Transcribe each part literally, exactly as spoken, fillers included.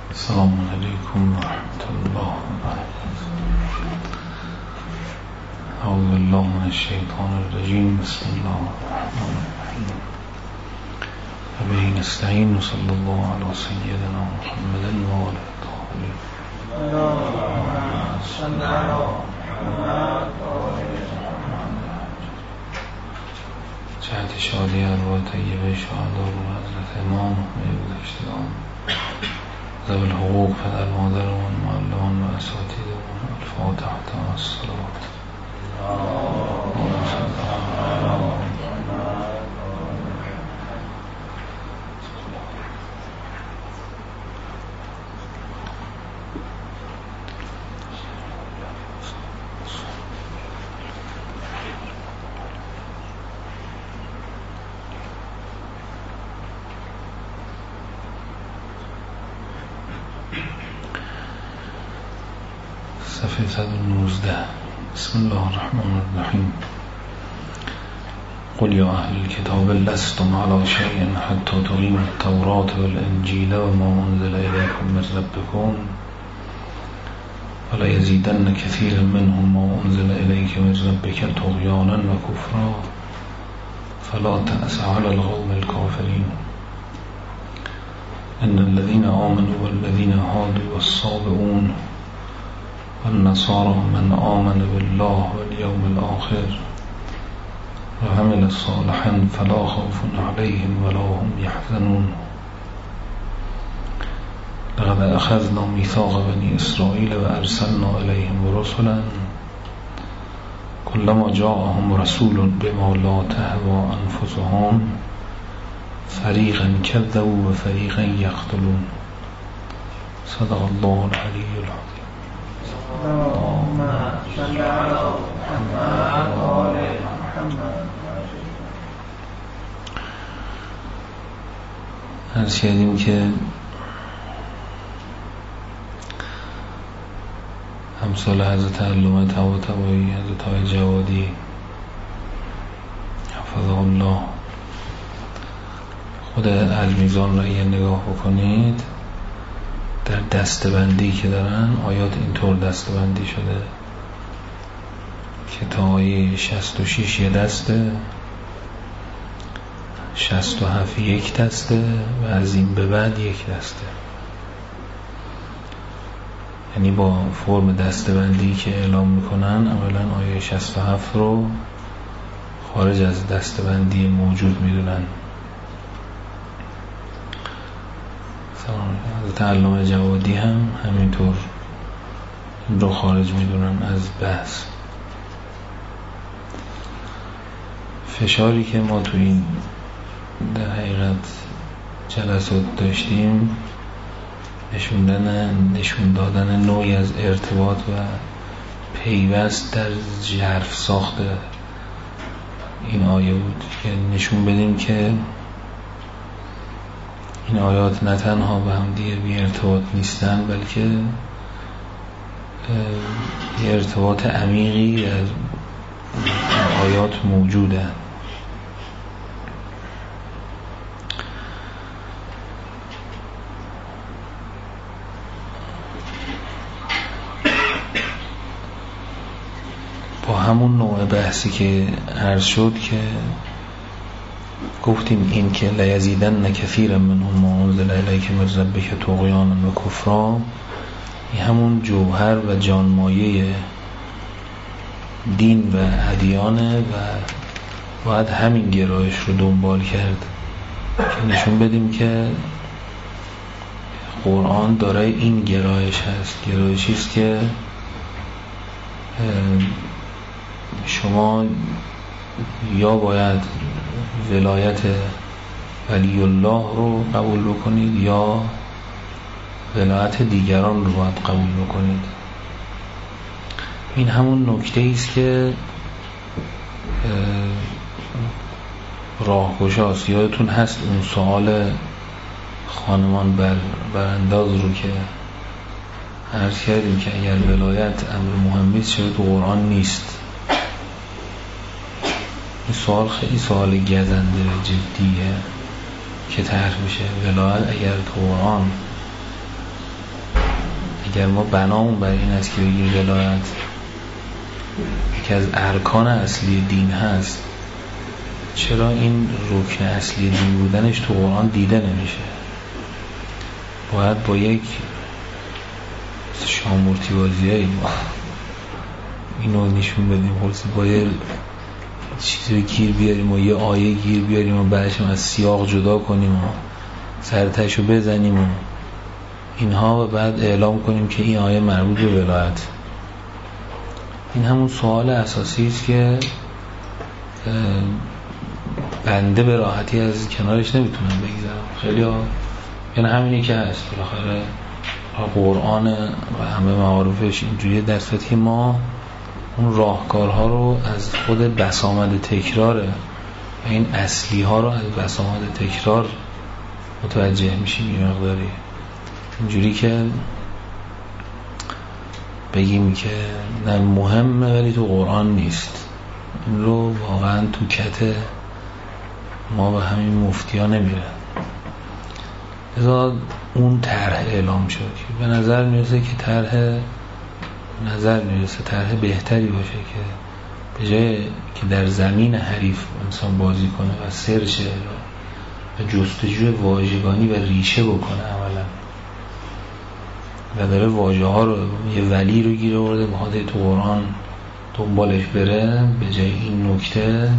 السلام علیکم و رحمت الله و برکاته. اعوذ بالله من الشیطان الرجیم. بسم الله الرحمن الرحیم. و به نستعین و صلی الله علی سیدنا محمد و آله الطاهرین. اللهم صل علی محمد و آله محمد. جهت شادی ارواح طیبه شهدا و حضرت امام میگذشتگان ذوی الحقوق، پدر مادرمان، معلمان و اساتیدمان. الفاتحة الصلاة. اللهم صل علی محمد. صفحه صد و نوزده. بسم الله الرحمن الرحیم. قل یا اهل الكتاب لستم علی شیء حتی تقیموا التوراة والانجیل وما انزل الیکم من ربکم وليزیدن کثیرا منهم ما انزل الیک من ربک طغیانا و کفرا فلا تأس علی القوم الكافرین. ان الذين آمنوا والذين هادوا والصابئون والنصارى من آمن بالله واليوم الآخر وعمل صالحا فلا خوف عليهم ولا هم يحزنون. لقد أخذنا ميثاق بني إسرائيل وأرسلنا إليهم رسلا كلما جاءهم رسول بما لا تهوى أنفسهم فريقا كذبوا وفريقا يقتلون. صدق الله العلي العظيم. اللهم صل على محمد و آل محمد. عرض کردیم که همسال حضرت علامه طباطبایی، حضرت های جوادی حفظه الله، خود المیزان را یه نگاه بکنید، در دستبندی که دارن آیات اینطور دستبندی شده که تا آیه شصت و شش یه دسته، شصت و هفت یک دسته و از این به بعد یک دسته. یعنی با فرم دستبندی که اعلام میکنن اولا آیه شصت و هفت رو خارج از دستبندی موجود میدونن. حضرت علامه جوادی هم همینطور رو خارج میدونن از بحث. فشاری که ما تو این در حقیقت جلسات داشتیم نشوندن نشون دادن نوعی از ارتباط و پیوست در ژرف ساخت این آیه بود که نشون بدیم که این آیات نه تنها به هم دیگه بی ارتباط نیستن، بلکه یه ارتباط عمیقی از آیات موجوده. با همون نوع بحثی که عرض شد که گفتیم این که لیزیدن کثیرا منهم ما انزل الیک من ربک طغیانا و کفرا، این همون جوهر و جانمایه دین و ادیانه و باید همین گرایش رو دنبال کرد که نشون بدیم که قرآن داره این گرایش هست. گرایشی است که شما یا باید ولایت ولی الله رو قبول بکنید یا ولایت دیگران رو باید قبول بکنید. این همون نکته ایست که راهگشاست. یادتون هست اون سوال خانمان بر برانداز رو که عرض کردیم که اگر ولایت امر مهمیست چرا تو قرآن نیست؟ این سوال خیلی سوال گزنده جدیه که طرح میشه. ولایت اگر تو قرآن اگر ما بنامون بر این است که بگیم ولایت یکی از ارکان اصلی دین هست، چرا این رکن اصلی دین بودنش تو قرآن دیده نمیشه؟ باید با یک شامورتی بازی هایی ما اینو نشون بدیم، خلاص با یه چیزی گیر بیاریم و یه آیه گیر بیاریم و بعدش از سیاق جدا کنیم و سرتشو بزنیم و اینها و بعد اعلام کنیم که این آیه مربوط به ولایت. این همون سوال اساسی است که بنده به راحتی از کنارش نمیتونم بگذرم. خیلی ها یعنی همینی که هست بالاخره قرآن و همه معارفش اینجوریه، در صورتی که ما اون راهکارها رو از خود بسامد تکراره و این اصلی ها رو از بسامد تکرار متوجه میشیم. این مقداری اینجوری که بگیم که نه مهمه ولی تو قرآن نیست، این رو واقعا تو کت ما به همین مفتی ها نمیره. ازا اون طرح اعلام شد که به نظر میرسه که طرح نظر میرسه طرح بهتری باشه که به جای که در زمین حریف انسان بازی کنه و سرچ و جستجوی واژگانی و ریشه بکنه عملا و داره واژه ها رو یه ولی رو گیره برده بخواد تو قرآن دنبالش بره، به جای این نکته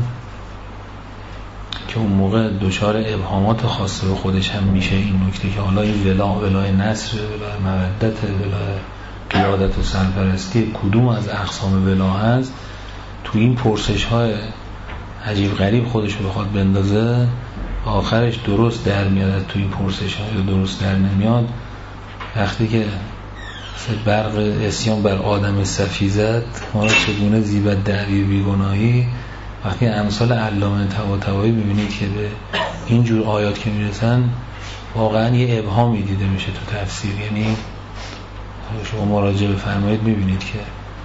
که اون موقع دچار ابهامات خاصه به خودش هم میشه این نکته که حالا این ولا ولای نصر، ولای مودت، ولای قیادت و سرپرستی کدوم از اقسام ولا هست، تو این پرسش های عجیب غریب خودش رو بخواد بندازه آخرش درست در میاد. تو این پرسش های درست در نمیاد وقتی که برق اسیان بر آدم صفی زد ما را چگونه زیبت دعوی بیگناهی. وقتی امثال علامه طباطبایی میبینید که به اینجور آیات که میرسن واقعا یه ابهامی دیده میشه تو تفسیر، یعنی شما مراجعه بفرمایید میبینید که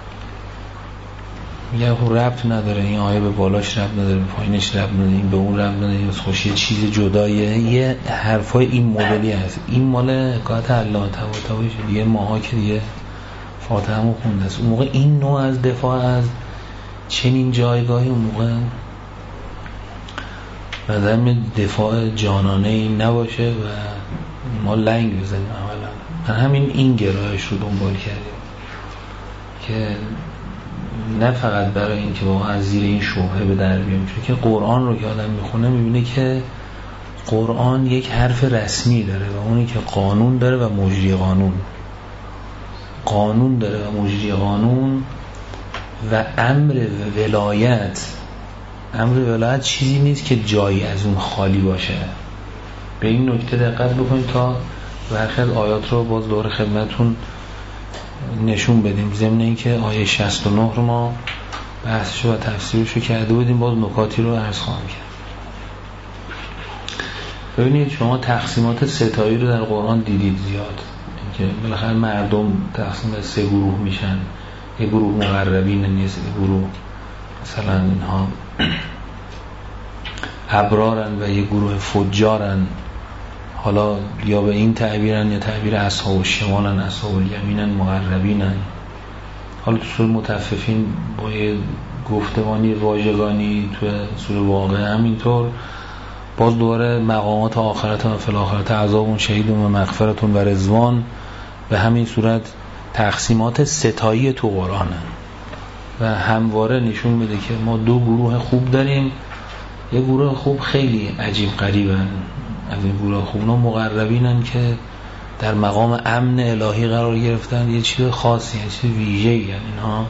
میگه خب ربط نداره، این آیه به بالاش ربط نداره، به پایینش ربط نداره، این به اون ربط نداره، این خوشی چیز جداییه. یه حرفای این مدلی هست. این مال حکایت علامه طباطبایی شد دیگه، ماها که دیگه فاتحه‌مو خونده است. اون موقع این نوع از دفاع از چنین جایگاهی اون موقع نظرم دفاع جانانه این نباشه و ما لنگ بزنیم اولا. همین این گرایش رو دنبال کردیم که نه فقط برای این که واقعا از زیر این شبهه به در بیام، چون که قرآن رو که آدم میخونه میبینه که قرآن یک حرف رسمی داره و اونی که قانون داره و مجری قانون قانون داره و مجری قانون و امر ولایت. امر ولایت چیزی نیست که جایی از اون خالی باشه. به این نکته دقت بکنید تا برخی از آیات رو باز دور خدمتون نشون بدیم. ضمن این که آیه شصت و نه رو ما بحثشو و تفسیرشو کرده بودیم، باز نکاتی رو عرض خواهم کرد. ببینید شما تقسیمات ستایی رو در قرآن دیدید زیاد، اینکه بالاخره مردم تقسیم به سه گروه میشن، یه گروه مقربین نیست، یه گروه مثلا اینها ابرارن و یه گروه فجارن، حالا یا به این تعبیرن یا تعبیر اصحاب الشمالن، اصحاب الیمینن، مقربینن. حالا تو سوره مطففین با یه گفتمانی واژگانی تو سوره واقعه همینطور، باز دوباره مقامات آخرت و فلاخرت عذاب شهید و مغفرت و رضوان. به همین صورت تقسیمات ستایی تو قرآنن و همواره نشون میده که ما دو گروه خوب داریم. یه گروه خوب خیلی عجیب غریبن، از این گروه خوب نا مقربینن که در مقام امن الهی قرار گرفتن، یه چیز خاصی، یه چیز ویژه‌ای، یعنی اینها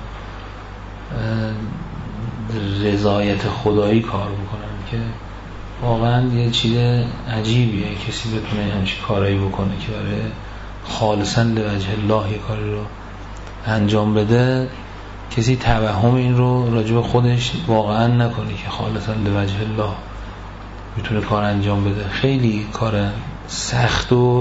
رضایت خدایی کار میکنن که واقعا یه چیز عجیبیه کسی بتونه همچین کارایی بکنه که برای خالصا لوجه الله یه کاری رو انجام بده. کسی توهم این رو راجع به خودش واقعا نکنه که خالصا لوجه الله میتونه کار انجام بده. خیلی کار سخت و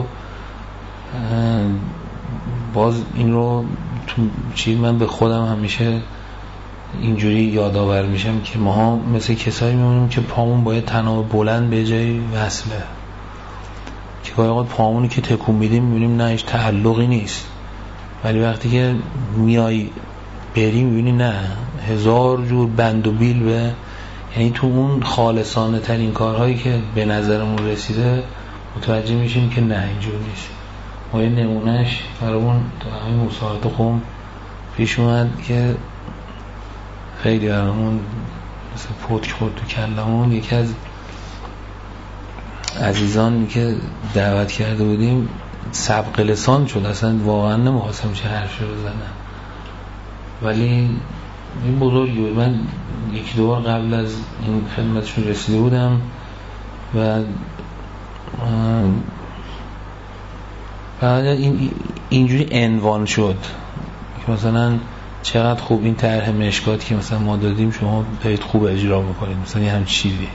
باز این رو تو چیز من به خودم همیشه اینجوری یادآور میشم که ماها مثل کسایی میمونیم که پامون باید تناب بلند به جای وصله، که گاهی اوقات پامونی که تکون میدیم میبینیم نه هیچ تعلقی نیست، ولی وقتی که میای بری میبینی نه، هزار جور بند و بیل به، یعنی تو اون خالصانه ترین کارهایی که به نظرمون رسیده متوجه میشیم که نه اینجور نیست. ما یه نمونهش برامون تو همین مصاحبت قم پیش اومد که خیلی برامون مثل پتک خورد تو کلمون. یکی از عزیزان که دعوت کرده بودیم سبق لسان شد، اصلا واقعا نمیخواستم چه حرفی رو بزنم، ولی این بزرگی بود. من یکی دو بار قبل از این خدمتشون رسیده بودم و بعد این اینجوری عنوان شد که مثلا چقدر خوب این طرح مشکات که مثلا ما دادیم شما دارید خوب اجرا میکنید، مثلا یه هم چیزی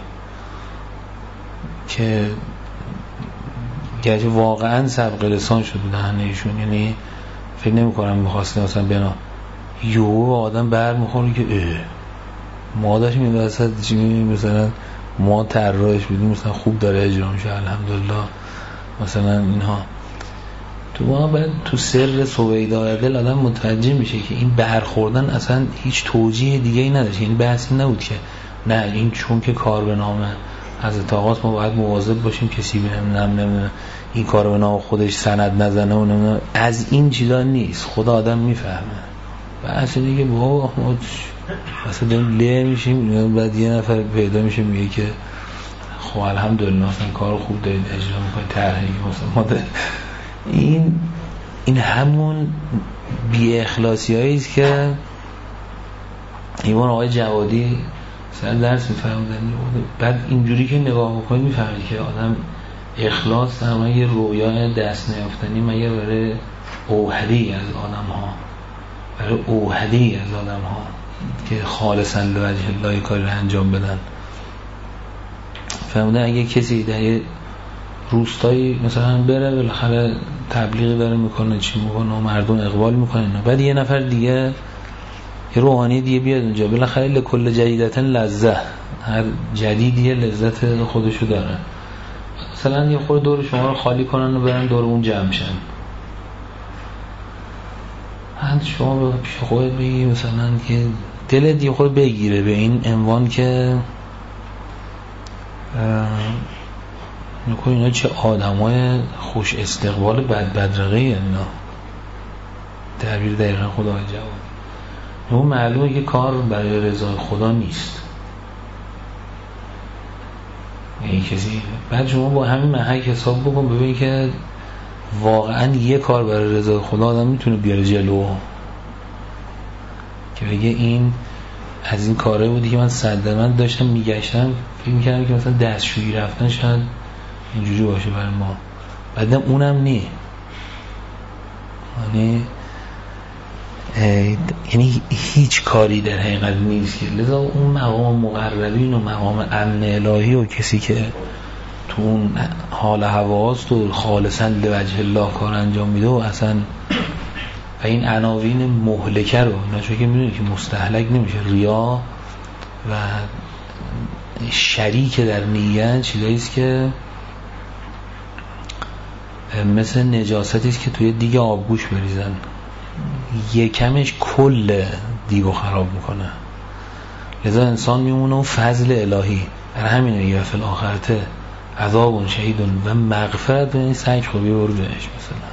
که گرچه واقعا سبق لسان شد دهنه ایشون، یعنی فکر نمی کنم میخواستیم مثلا بنا یهو آدم بر میخوره که اه ما داشتیم این وسط چی میبینیم مثلا ما طراحش بودیم مثلا خوب داره اجرا میشه الحمدلله مثلا اینها. تو ما بعد تو سر سویدای دل آدم متوجه میشه که این برخوردن اصلا هیچ توجیه دیگه ای نداشت. این بحث نبود که نه این چون که کار به نامه از طاقات ما باید مواظب باشیم کسی بهم نم نم این کار به نام خودش سند نزنه و نم از این چیزا نیست. خدا آدم میفهمه. بحث دیگه بابا ما مثلا له میشیم بعد یه نفر پیدا میشه میگه که خب الحمدلله مثلا کار خوب دارید اجرا میکنید طرحی مثلا ما این این همون بی اخلاصی هایی است که ایوان آقای جوادی مثلا درس میفرمودن. بعد اینجوری که نگاه بکنید میفهمید که آدم اخلاص در یه رویای دست نیافتنی مگه برای اوحدی از آدم ها، برای اوحدی از آدم ها که خالصا لوجه الله کاری رو انجام بدن. فهمیدن اگه کسی در یه روستایی مثلا بره بالاخره تبلیغی داره میکنه چی میکنه و مردم اقبال میکنن، بعد یه نفر دیگه یه روحانی دیگه بیاد اونجا، بالاخره لکل جدیدتن لذت، هر جدیدی لذت خودشو داره. مثلا یه خورده دور شما رو خالی کنن و برن دور اون جمع شن، هند شما پیش خودت بگی مثلا که دلت یه خورده بگیره به این عنوان که نکن اینا چه آدمای خوش استقبال بد بدرقه اینا. تعبیر دقیقا خدا جواب. اون معلومه که کار برای رضای خدا نیست. یعنی کسی بعد شما با همین محک حساب بکن ببین که واقعا یه کار برای رضای خدا آدم میتونه بیاره جلو که بگه این از این کاره بودی که من صدمت داشتم میگشتم فکر میکردم که مثلا دستشویی رفتن شاید اینجوری باشه برای ما، بعدم اونم نی. یعنی یعنی هیچ کاری در حقیقت نیست. لذا اون مقام مقربین و مقام امن الهی و کسی که تو اون حال حواست و خالصا لوجه الله کار انجام میده و اصلا و این عناوین مهلکه رو نشون که میدونی که مستهلک نمیشه، ریا و شریک در نیت چیزاییست که مثل نجاستی است که توی دیگ آبگوش بریزن، یکمش کل دیگو خراب میکنه. لذا انسان میمونه و فضل الهی در همینه یه فی الاخرته عذاب شهید و مغفرت به این سعی خوبی برو بهش مثلا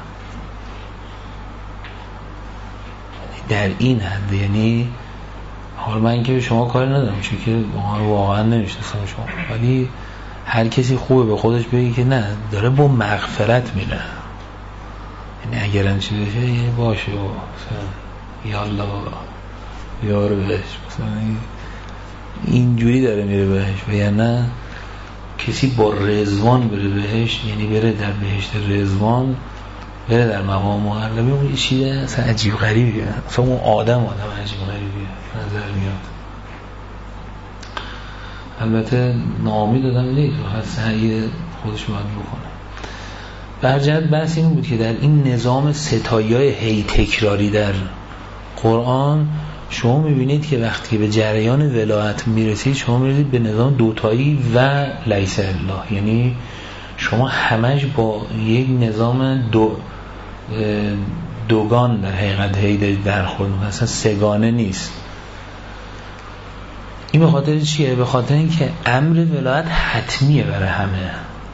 در این حد. یعنی حال من که به شما کاری ندارم چون که واقعا نمیشناسم شما، ولی هر کسی خوبه به خودش بگی که نه داره با مغفرت میره. یعنی اگرم چی بشه یه باشه و یا الله یارو بهش مثلا اینجوری داره میره بهش و یا نه کسی با رضوان بره بهش، یعنی بره در بهشت رضوان، بره در مقام مقربی، اون یه چیز اصلا عجیب غریبیه. اصلا اون آدم آدم عجیب غریبیه نظر میاد. البته نامی دادم نیست و هست سعی خودش باید بکنه. برجت بحث این بود که در این نظام ستایی‌های هی تکراری در قرآن شما میبینید که وقتی به جریان ولایت میرسید شما میرسید به نظام دوتایی و لیس الله، یعنی شما همش با یک نظام دو دوگان در حقیقت هی برخورد میکنه، اصلا سگانه نیست. این به خاطر چیه؟ به خاطر اینکه امر ولایت حتمیه برای همه،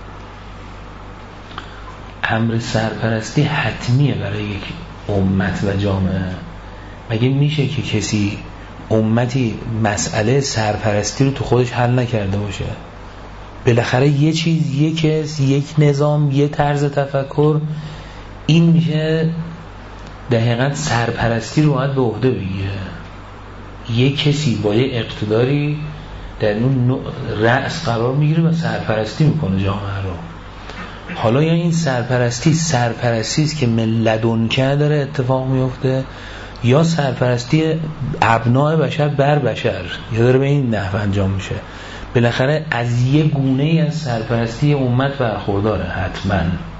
امر سرپرستی حتمیه برای یک امت و جامعه. مگه میشه که کسی امتی مسئله سرپرستی رو تو خودش حل نکرده باشه؟ بالاخره یه چیز، یک کس، یک نظام، یه طرز تفکر، این میشه در حقیقت سرپرستی رو باید به عهده بگیره. یک کسی با یه اقتداری در اون رأس قرار میگیره و سرپرستی میکنه جامعه رو. حالا یا این سرپرستی سرپرستی است که من لدنکه داره اتفاق میفته، یا سرپرستی ابناء بشر بر بشر یا داره به این نحو انجام میشه. بالاخره از یه گونه ای از سرپرستی امت برخورداره حتما.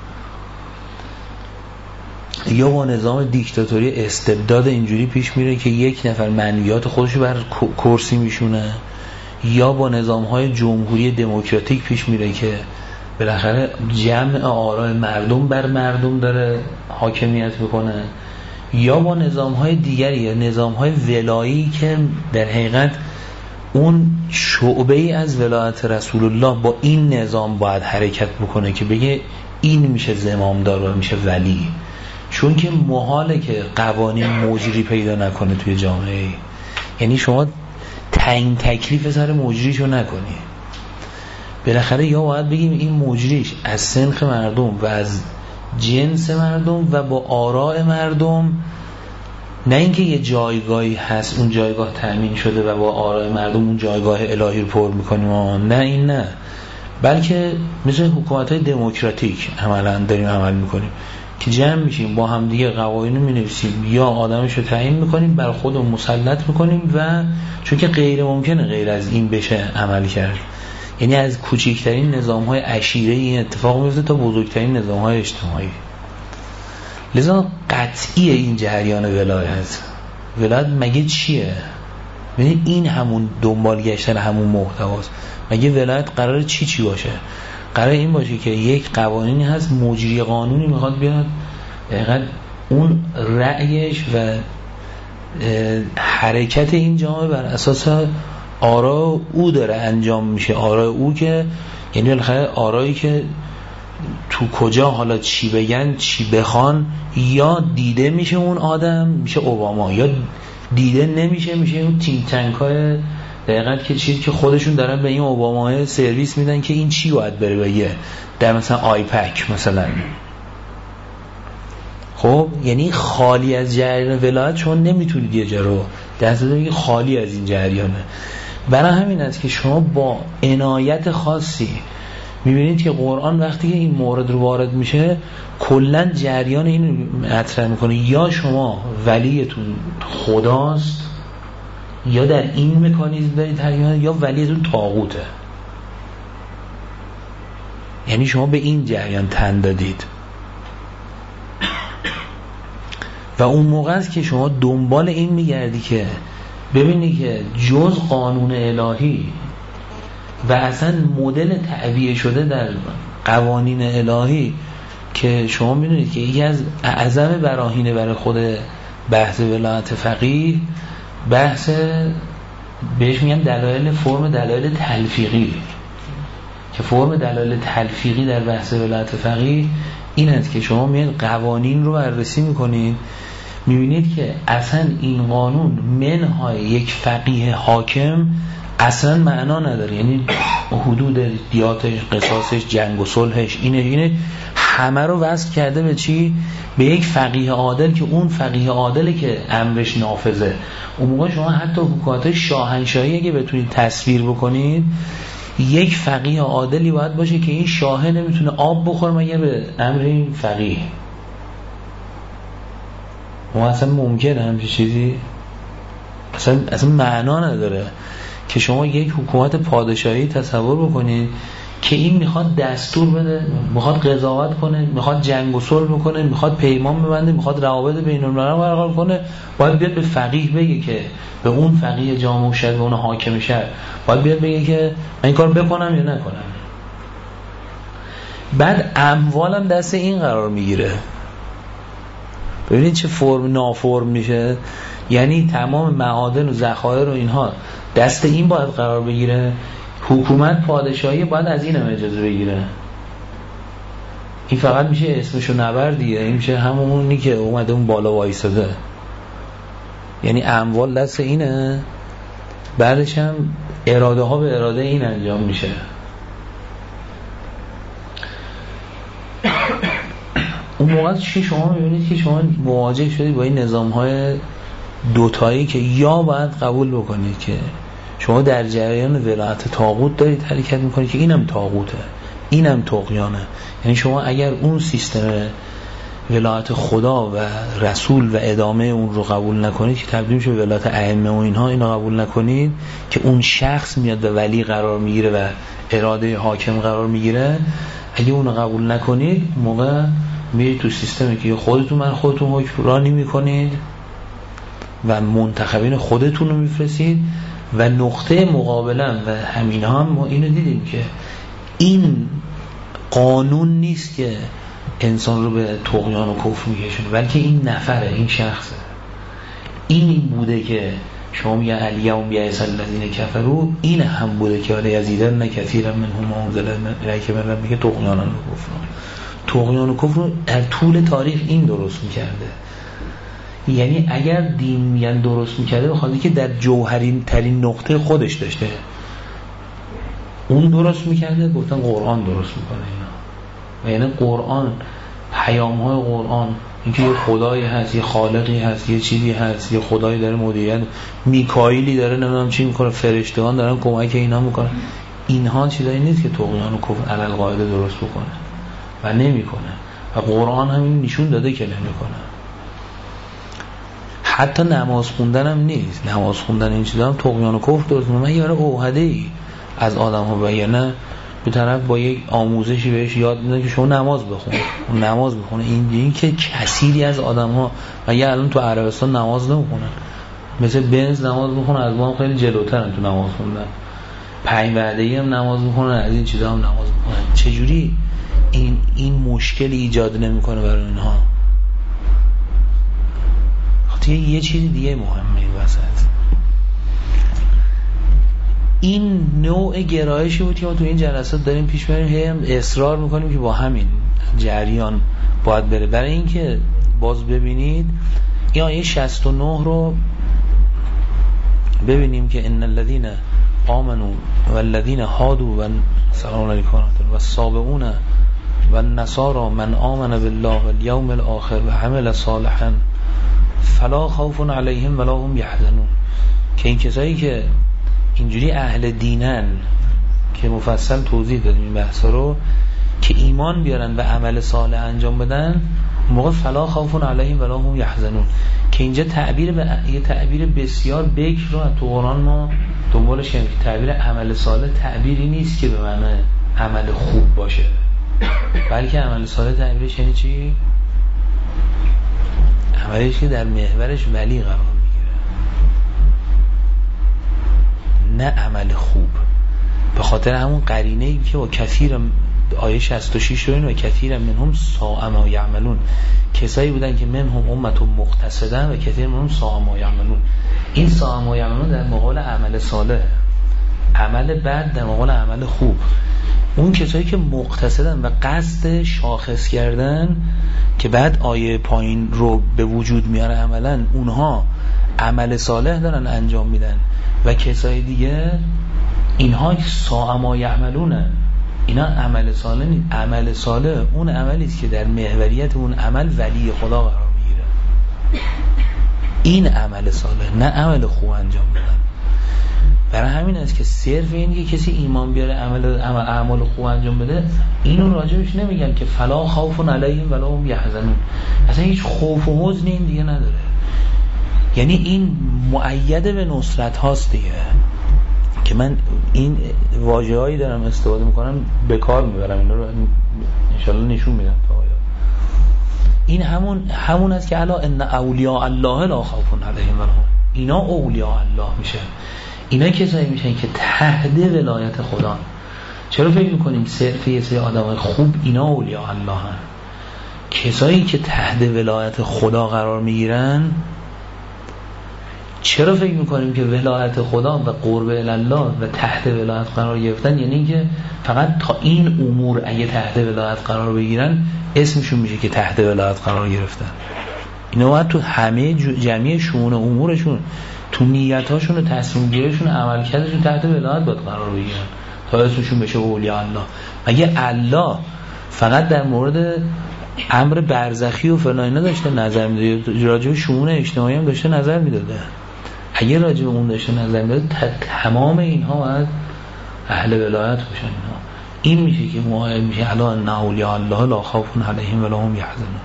یا با نظام دیکتاتوری استبداد اینجوری پیش میره که یک نفر منویات خودشو بر کرسی میشونه، یا با نظام‌های جمهوری دموکراتیک پیش میره که بالاخره جمع آراء مردم بر مردم داره حاکمیت بکنه، یا با نظام‌های دیگری یا نظام‌های ولایی که در حقیقت اون شعبه ای از ولایت رسول الله با این نظام باید حرکت بکنه که بگه این میشه زمامدار و میشه ولی. چون که محاله که قوانین مجری پیدا نکنه توی جامعه، یعنی شما تعیین تکلیف سر مجریشو نکنی، بالاخره یا باید بگیم این مجریش از سنخ مردم و از جنس مردم و با آراء مردم، نه اینکه یه جایگاهی هست اون جایگاه تأمین شده و با آراء مردم اون جایگاه الهی رو پر میکنیم، نه این نه، بلکه مثل حکومت‌های دموکراتیک عملاً داریم عمل میکنیم که جمع میشیم با هم دیگه قوانین رو مینویسیم یا آدمش رو تعیین میکنیم بر خودمون مسلط میکنیم، و چون که غیر ممکنه غیر از این بشه عمل کرد، یعنی از کوچکترین نظام‌های عشیره این اتفاق میفته تا بزرگترین نظام‌های اجتماعی. لذا قطعی این جریان ولایت ولایت مگه چیه؟ ببین این همون دنبال گشتن همون محتواست. مگه ولایت قراره چی چی باشه؟ قرار این باشه که یک قوانینی هست، مجری قانونی میخواد بیاد دقیقا اون رأیش و حرکت این جامعه بر اساس آراء او داره انجام میشه، آراء او که یعنی بالاخره آرایی که تو کجا حالا چی بگن چی بخوان، یا دیده میشه اون آدم میشه اوباما، یا دیده نمیشه میشه اون تینک تانک های دقیقاً که چیزی که خودشون دارن به این اوباما سرویس میدن که این چی باید بره بگه در مثلا آیپک مثلا. خب یعنی خالی از جریان ولایت چون نمیتونید یه جا رو دست بگید خالی از این جریانه. برای همین است که شما با عنایت خاصی میبینید که قرآن وقتی که این مورد رو وارد میشه کلن جریان این مطرح میکنه، یا شما ولیتون خداست یا در این مکانیزم دارید حرکت، یا ولیتون طاغوته. یعنی شما به این جریان تن دادید و اون موقع است که شما دنبال این میگردی که ببینی که جز قانون الهی و اصلا مدل تعبیه شده در قوانین الهی که شما میدونید که یکی از اعظم براهین برای خود بحث ولایت فقیه بحث بهش میگن دلایل فرم دلایل تلفیقی، که فرم دلایل تلفیقی در بحث ولایت فقیه این است که شما میاد قوانین رو بررسی میکنید میبینید که اصلا این قانون منهای یک فقیه حاکم اصلا معنا نداره، یعنی حدود دیاتش، قصاصش، جنگ و صلحش اینه اینه همه رو وصل کرده به چی؟ به یک فقیه عادل که اون فقیه عادله که امرش نافذه. اون موقع شما حتی حکومت شاهنشاهی اگه بتونید تصویر بکنید یک فقیه عادلی باید باشه که این شاه نمیتونه آب بخوره مگر به امر این فقیه. ما اصلا ممکنه همچین چیزی؟ اصلا, اصلا معنا نداره که شما یک حکومت پادشاهی تصور بکنید که این میخواد دستور بده، میخواد قضاوت کنه، میخواد جنگ و صلح بکنه، میخواد پیمان ببنده، میخواد روابط بین الملل برقرار کنه، باید بیاد به فقیه بگه که به اون فقیه جامع و شهر، به اون حاکم شهر باید بیاد بگه که من این کار بکنم یا نکنم. بعد اموالم دست این قرار میگیره. ببینید چه فرم نافرم میشه. یعنی تمام معادن و ذخایر و اینها دست این باید قرار بگیره، حکومت پادشاهی باید از این هم اجازه بگیره. این فقط میشه اسمشو نبردیه، این میشه همونی که اومده اون بالا وایساده. یعنی اموال دست اینه، بعدش هم اراده ها به اراده این انجام میشه. اون موقع چی شما میبینید که شما مواجه شدید با این نظام های دوتایی که یا باید قبول بکنید که شما در جریان ولایت طاغوت دارید حرکت میکنید که اینم طاغوته، اینم طغیانه. یعنی شما اگر اون سیستم ولایت خدا و رسول و ادامه اون رو قبول نکنید که تبدیل میشه به ولایت ائمه و اینها، اینو قبول نکنید که اون شخص میاد به ولی قرار میگیره و اراده حاکم قرار میگیره، اگه اونو قبول نکنید موقع میرید تو سیستمی که خودتون من خودتون حکمرانی میکنید و منتخبین خودتون رو میفرستید و نقطه مقابلا و همین هم ما اینو دیدیم که این قانون نیست که انسان رو به طغیان و کفر میکشونه، بلکه این نفره، این شخصه. این بوده که شما میگه الیوم یئس الذین کفروا، این هم بوده که ولی یزیدن کثیرا منهم ما انزل الیک من ربک طغیانا و کفرا. طغیان و کفر رو در طول تاریخ این درست میکرده. یعنی اگر دین میگن درست میکرده بخاطر که در جوهرین ترین نقطه خودش داشته اون درست میکرده، گفتن قرآن درست میکنه اینا. و یعنی قرآن، پیام های قرآن، اینکه یه خدایی هست، یه خالقی هست، یه چیزی هست، یه خدایی داره مدیریت، میکائیلی داره نمیدونم چی میکنه، فرشتگان دارن کمک اینا میکنن، اینها چیزایی نیست که طغیان و کفر علی القاعده درست بکنه و نمیکنه. و قرآن همین نشون داده که نمیکنه. حتی نماز خوندن هم نیست، نماز خوندن این چیزا هم طغیان و کفر درست میکنه. من یه بار اوهده‌ای از آدم ها بیانه به طرف با یک آموزشی بهش یاد میدن که شما نماز بخون، اون نماز بخونه. این این که کثیری از آدم ها مگه الان تو عربستان نماز نمیخونن؟ مثل بنز نماز میخونن، از ما هم خیلی جلوترن تو نماز خوندن. پنج وعده‌ای هم نماز میخونن، از این چیزا هم نماز میخونن. چجوری این این مشکلی ایجاد نمیکنه برای اینها؟ خاطر یه چیز دیگه مهمه این وسط. این نوع گرایشی بود که ما تو این جلسات داریم پیش بریم، هی هم اصرار میکنیم که با همین جریان باید بره. برای اینکه باز ببینید این آیه شصت و نه رو ببینیم که ان الذين آمنوا والذين هادوا و سلام علیکم و الصابئون و النصارى من آمن بالله والیوم الاخر و عمل صالحا فلا خوف علیهم ولا هم یحزنون. که این کسایی که اینجوری اهل دینن که مفصل توضیح دادیم این بحثا رو، که ایمان بیارن و عمل صالح انجام بدن، موقع فلا خوف علیهم ولا هم یحزنون. که اینجا تعبیر به یه تعبیر بسیار بکر رو تو قرآن ما دنبالش کردیم که تعبیر عمل صالح تعبیری نیست که به معنی عمل خوب باشه، بلکه عمل صالح تعبیرش یعنی چی؟ عملیش که در محورش ولی قرار میگیره، نه عمل خوب. به خاطر همون قرینه‌ای که با کثیر آیه شصت و شش رو این و کثیر منهم ساء ما یعملون، کسایی بودن که منهم امت مقتصدن و کثیر منهم ساء ما یعملون. این ساء ما یعملون در مقابل عمل صالح، عمل بد در مقابل عمل خوب. اون کسایی که مقتصدن و قصد شاخص کردن که بعد آیه پایین رو به وجود میاره عملا، اونها عمل صالح دارن انجام میدن. و کسای دیگه اینها ساء ما یعملونن، اینا عمل صالح نیست. عمل صالح اون عملی است که در محوریت اون عمل ولی خدا قرار میگیره. این عمل صالح، نه عمل خوب انجام دادن. برای همین است که صرف این که کسی ایمان بیاره عمل اعمال خوب انجام بده، اینو راجبش نمیگن که فلا خوف علیهم ولا هم یحزنون. اصلا هیچ خوف و حزن این دیگه نداره. یعنی این مؤید به نصرت هاست دیگه، که من این واژه‌هایی دارم استفاده میکنم به کار میبرم، اینا رو انشالله نشون میدم تا آیات. این همون همون است که الا ان اولیاء الله لا خوف علیهم ولا هم، اینا اولیاء الله میشه. اینا کسایی میشن که تحت ولایت خدا. چرا فکر میکنیم صرف یه سری آدمای خوب اینا اولیاء الله هن؟ کسایی که تحت ولایت خدا قرار میگیرن، چرا فکر میکنیم که ولایت خدا و قرب الله و تحت ولایت قرار گرفتن یعنی که فقط تا این امور اگه تحت ولایت قرار بگیرن اسمشون میشه که تحت ولایت قرار گرفتن؟ اینا باید تو همه جمعی شؤون امورشون، تو نیتاشون و تصمیم گیریشون، عملکردشون تحت ولایت باید قرار بگیرن تا اسمشون بشه اولیاء الله. مگه الله فقط در مورد امر برزخی و فلان اینا داشته نظر میداده؟ راجع به شؤون اجتماعی هم داشته نظر میداده. اگه راجع به اون داشته نظر میداده تمام اینها باید اهل ولایت باشن. اینا این میشه که موعد میشه الا ان اولیاء الله لا خوف علیهم ولا هم یحزنون.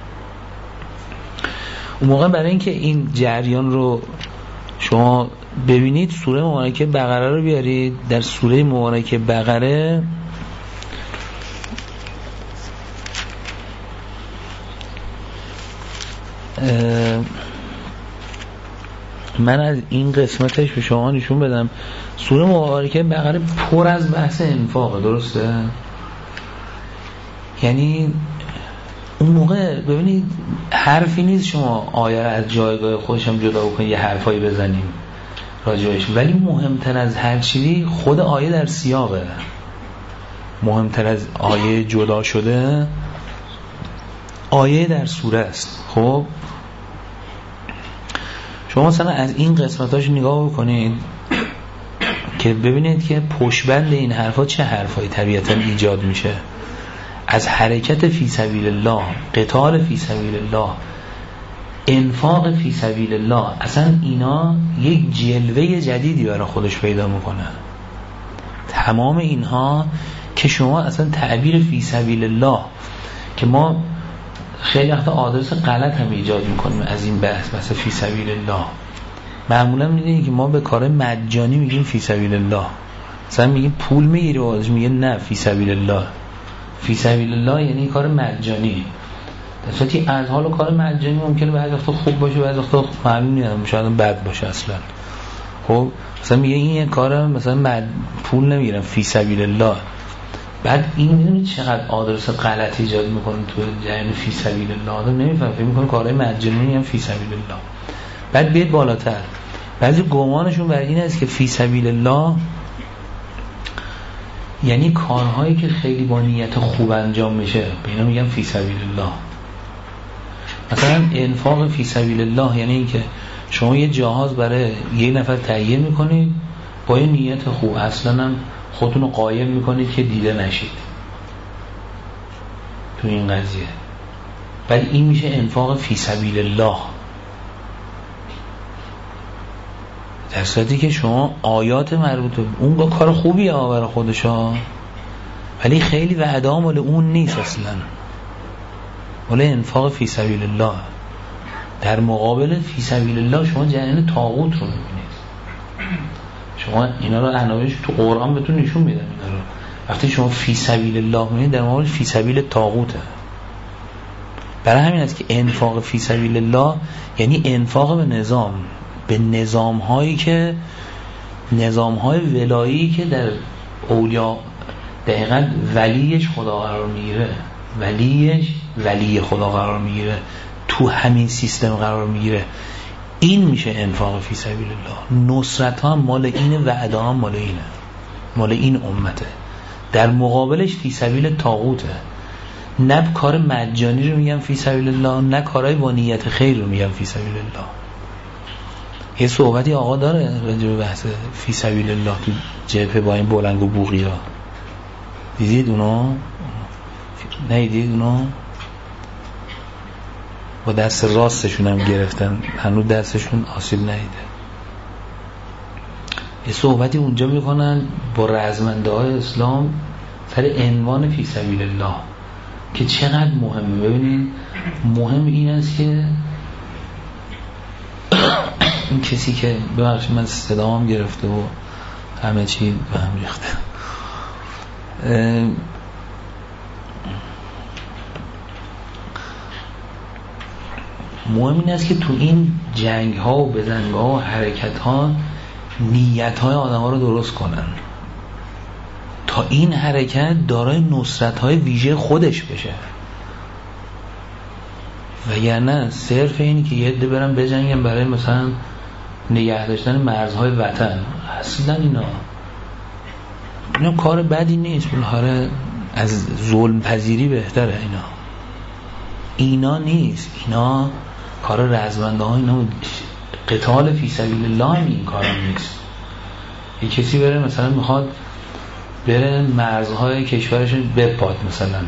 اون موقع برای اینکه این جریان رو شما ببینید سوره مبارکه بقره رو بیارید. در سوره مبارکه بقره من از این قسمتش به شما نشون بدم. سوره مبارکه بقره پر از بحث انفاق، درسته؟ یعنی اون موقع ببینید حرفی نیست شما آیه از جایگاه خودش هم جدا بکنید یه حرفایی بزنیم راجعش، ولی مهمتر از هر چیزی خود آیه در سیاقه. مهمتر از آیه جدا شده آیه در سوره است. خب شما مثلا از این قسمتاش نگاه بکنید که ببینید که پشتبند این حرفا چه حرفایی طبیعتا ایجاد میشه. از حرکت فی سبیل الله، قتال فی سبیل الله، انفاق فی سبیل الله، اصلا اینا یک جلوه جدیدی برای خودش پیدا میکنه. تمام اینها که شما اصلا تعبیر فی سبیل الله که ما خیلی وقت آدرس غلط هم ایجاد میکنیم از این بحث، مثلا فی سبیل الله معمولا میدونید که ما به کار مجانی میگیم فی سبیل الله. مثلا میگیم پول میگیری و میگه نه فی سبیل الله. فی سبیل الله یعنی کار مجانی. در صورتی از حال کار مجانی ممکنه بعضی وقتا خوب باشه، بعضی وقتا معلوم نیست، شاید بد باشه اصلا. خب مثلا میگه این یه کار مثلا مد... پول نمیگیرم فی سبیل الله، بعد این میدونید چقدر آدرس غلط ایجاد میکنه تو جریان فی سبیل الله. آدم نمیفهمه، فکر میکنه کارهای مجانی هم فی سبیل الله. بعد بیاد بالاتر، بعضی گمانشون بر این است که فی سبیل الله یعنی کارهایی که خیلی با نیت خوب انجام میشه، به اینا میگن فی سبیل الله. مثلا انفاق فی سبیل الله یعنی این که شما یه جهاز برای یه نفر تهیه میکنید با یه نیت خوب، اصلا هم خودتون رو قایم میکنید که دیده نشید تو این قضیه، ولی این میشه انفاق فی سبیل الله. در صورتی که شما آیات مربوط به اون با کار خوبی ها برای خودشا، ولی خیلی وعده ها مال اون نیست اصلا، مال انفاق فی سبیل الله. در مقابل فی سبیل الله شما جریان طاغوت رو میبینید. شما اینا رو عناوینش تو قرآن بهتون نشون میدن. اینا رو وقتی شما فی سبیل الله میبینید در مقابل فی سبیل طاغوته. برای همین است که انفاق فی سبیل الله یعنی انفاق به نظام، به نظام هایی که نظام های ولایی که در اولیاء دقیقاً ولیش خدا قرار میگیره، ولیش ولی خدا قرار میگیره، تو همین سیستم قرار میگیره. این میشه انفاق فی سبیل الله. نصرت ها مال اینه، وعده ها مال اینه، مال این امته. در مقابلش فی سبیل طاغوته. نه کار مجانی رو میگم فی سبیل الله، نه کارهای با نیت خیر رو میگم فی سبیل الله. یه صحبتی آقا داره راجع به بحث فی سبیل الله تو جبهه با این بلنگ و بوقی ها. دیدید اونو؟ نیدید اونو؟ با دست راستشون هم گرفتن، هنوز دستشون آسیب ندیده. یه صحبتی اونجا میکنن با رزمنده های اسلام سر عنوان فی سبیل الله که چقدر مهمه. ببینید مهم این است که این کسی که ببخشید من صدام گرفته و همه چی به هم ریخته. مهم این است که تو این جنگ ها و بزنگ ها و حرکت ها نیت های آدم ها رو درست کنن تا این حرکت دارای نصرت های ویژه خودش بشه. وگرنه صرف اینی که یه عده برن بجنگن برای مثلا نگه داشتن مرزهای وطن، اصلا اینا اینا کار بدی نیست، بالاخره از ظلم پذیری بهتره. اینا اینا نیست، اینا کار رزمنده ها، اینا قتال فی سبیل الله هم این کارا نیست. یه کسی بره مثلا میخواد بره مرزهای کشورش بپاد، مثلا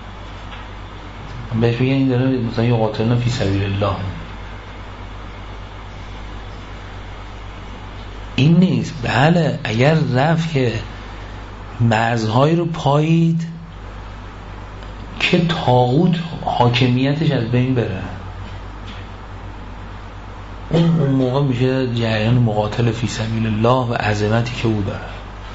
بهش بگن این داره مثلا یه قاتلنا فی سبیل الله، این نیست. بله اگر رفت که مرزهایی رو پایید که طاغوت حاکمیتش از بین بره، اون اون موقع میشه جریان مقاتل فی سبیل الله و عظمتی که او داره.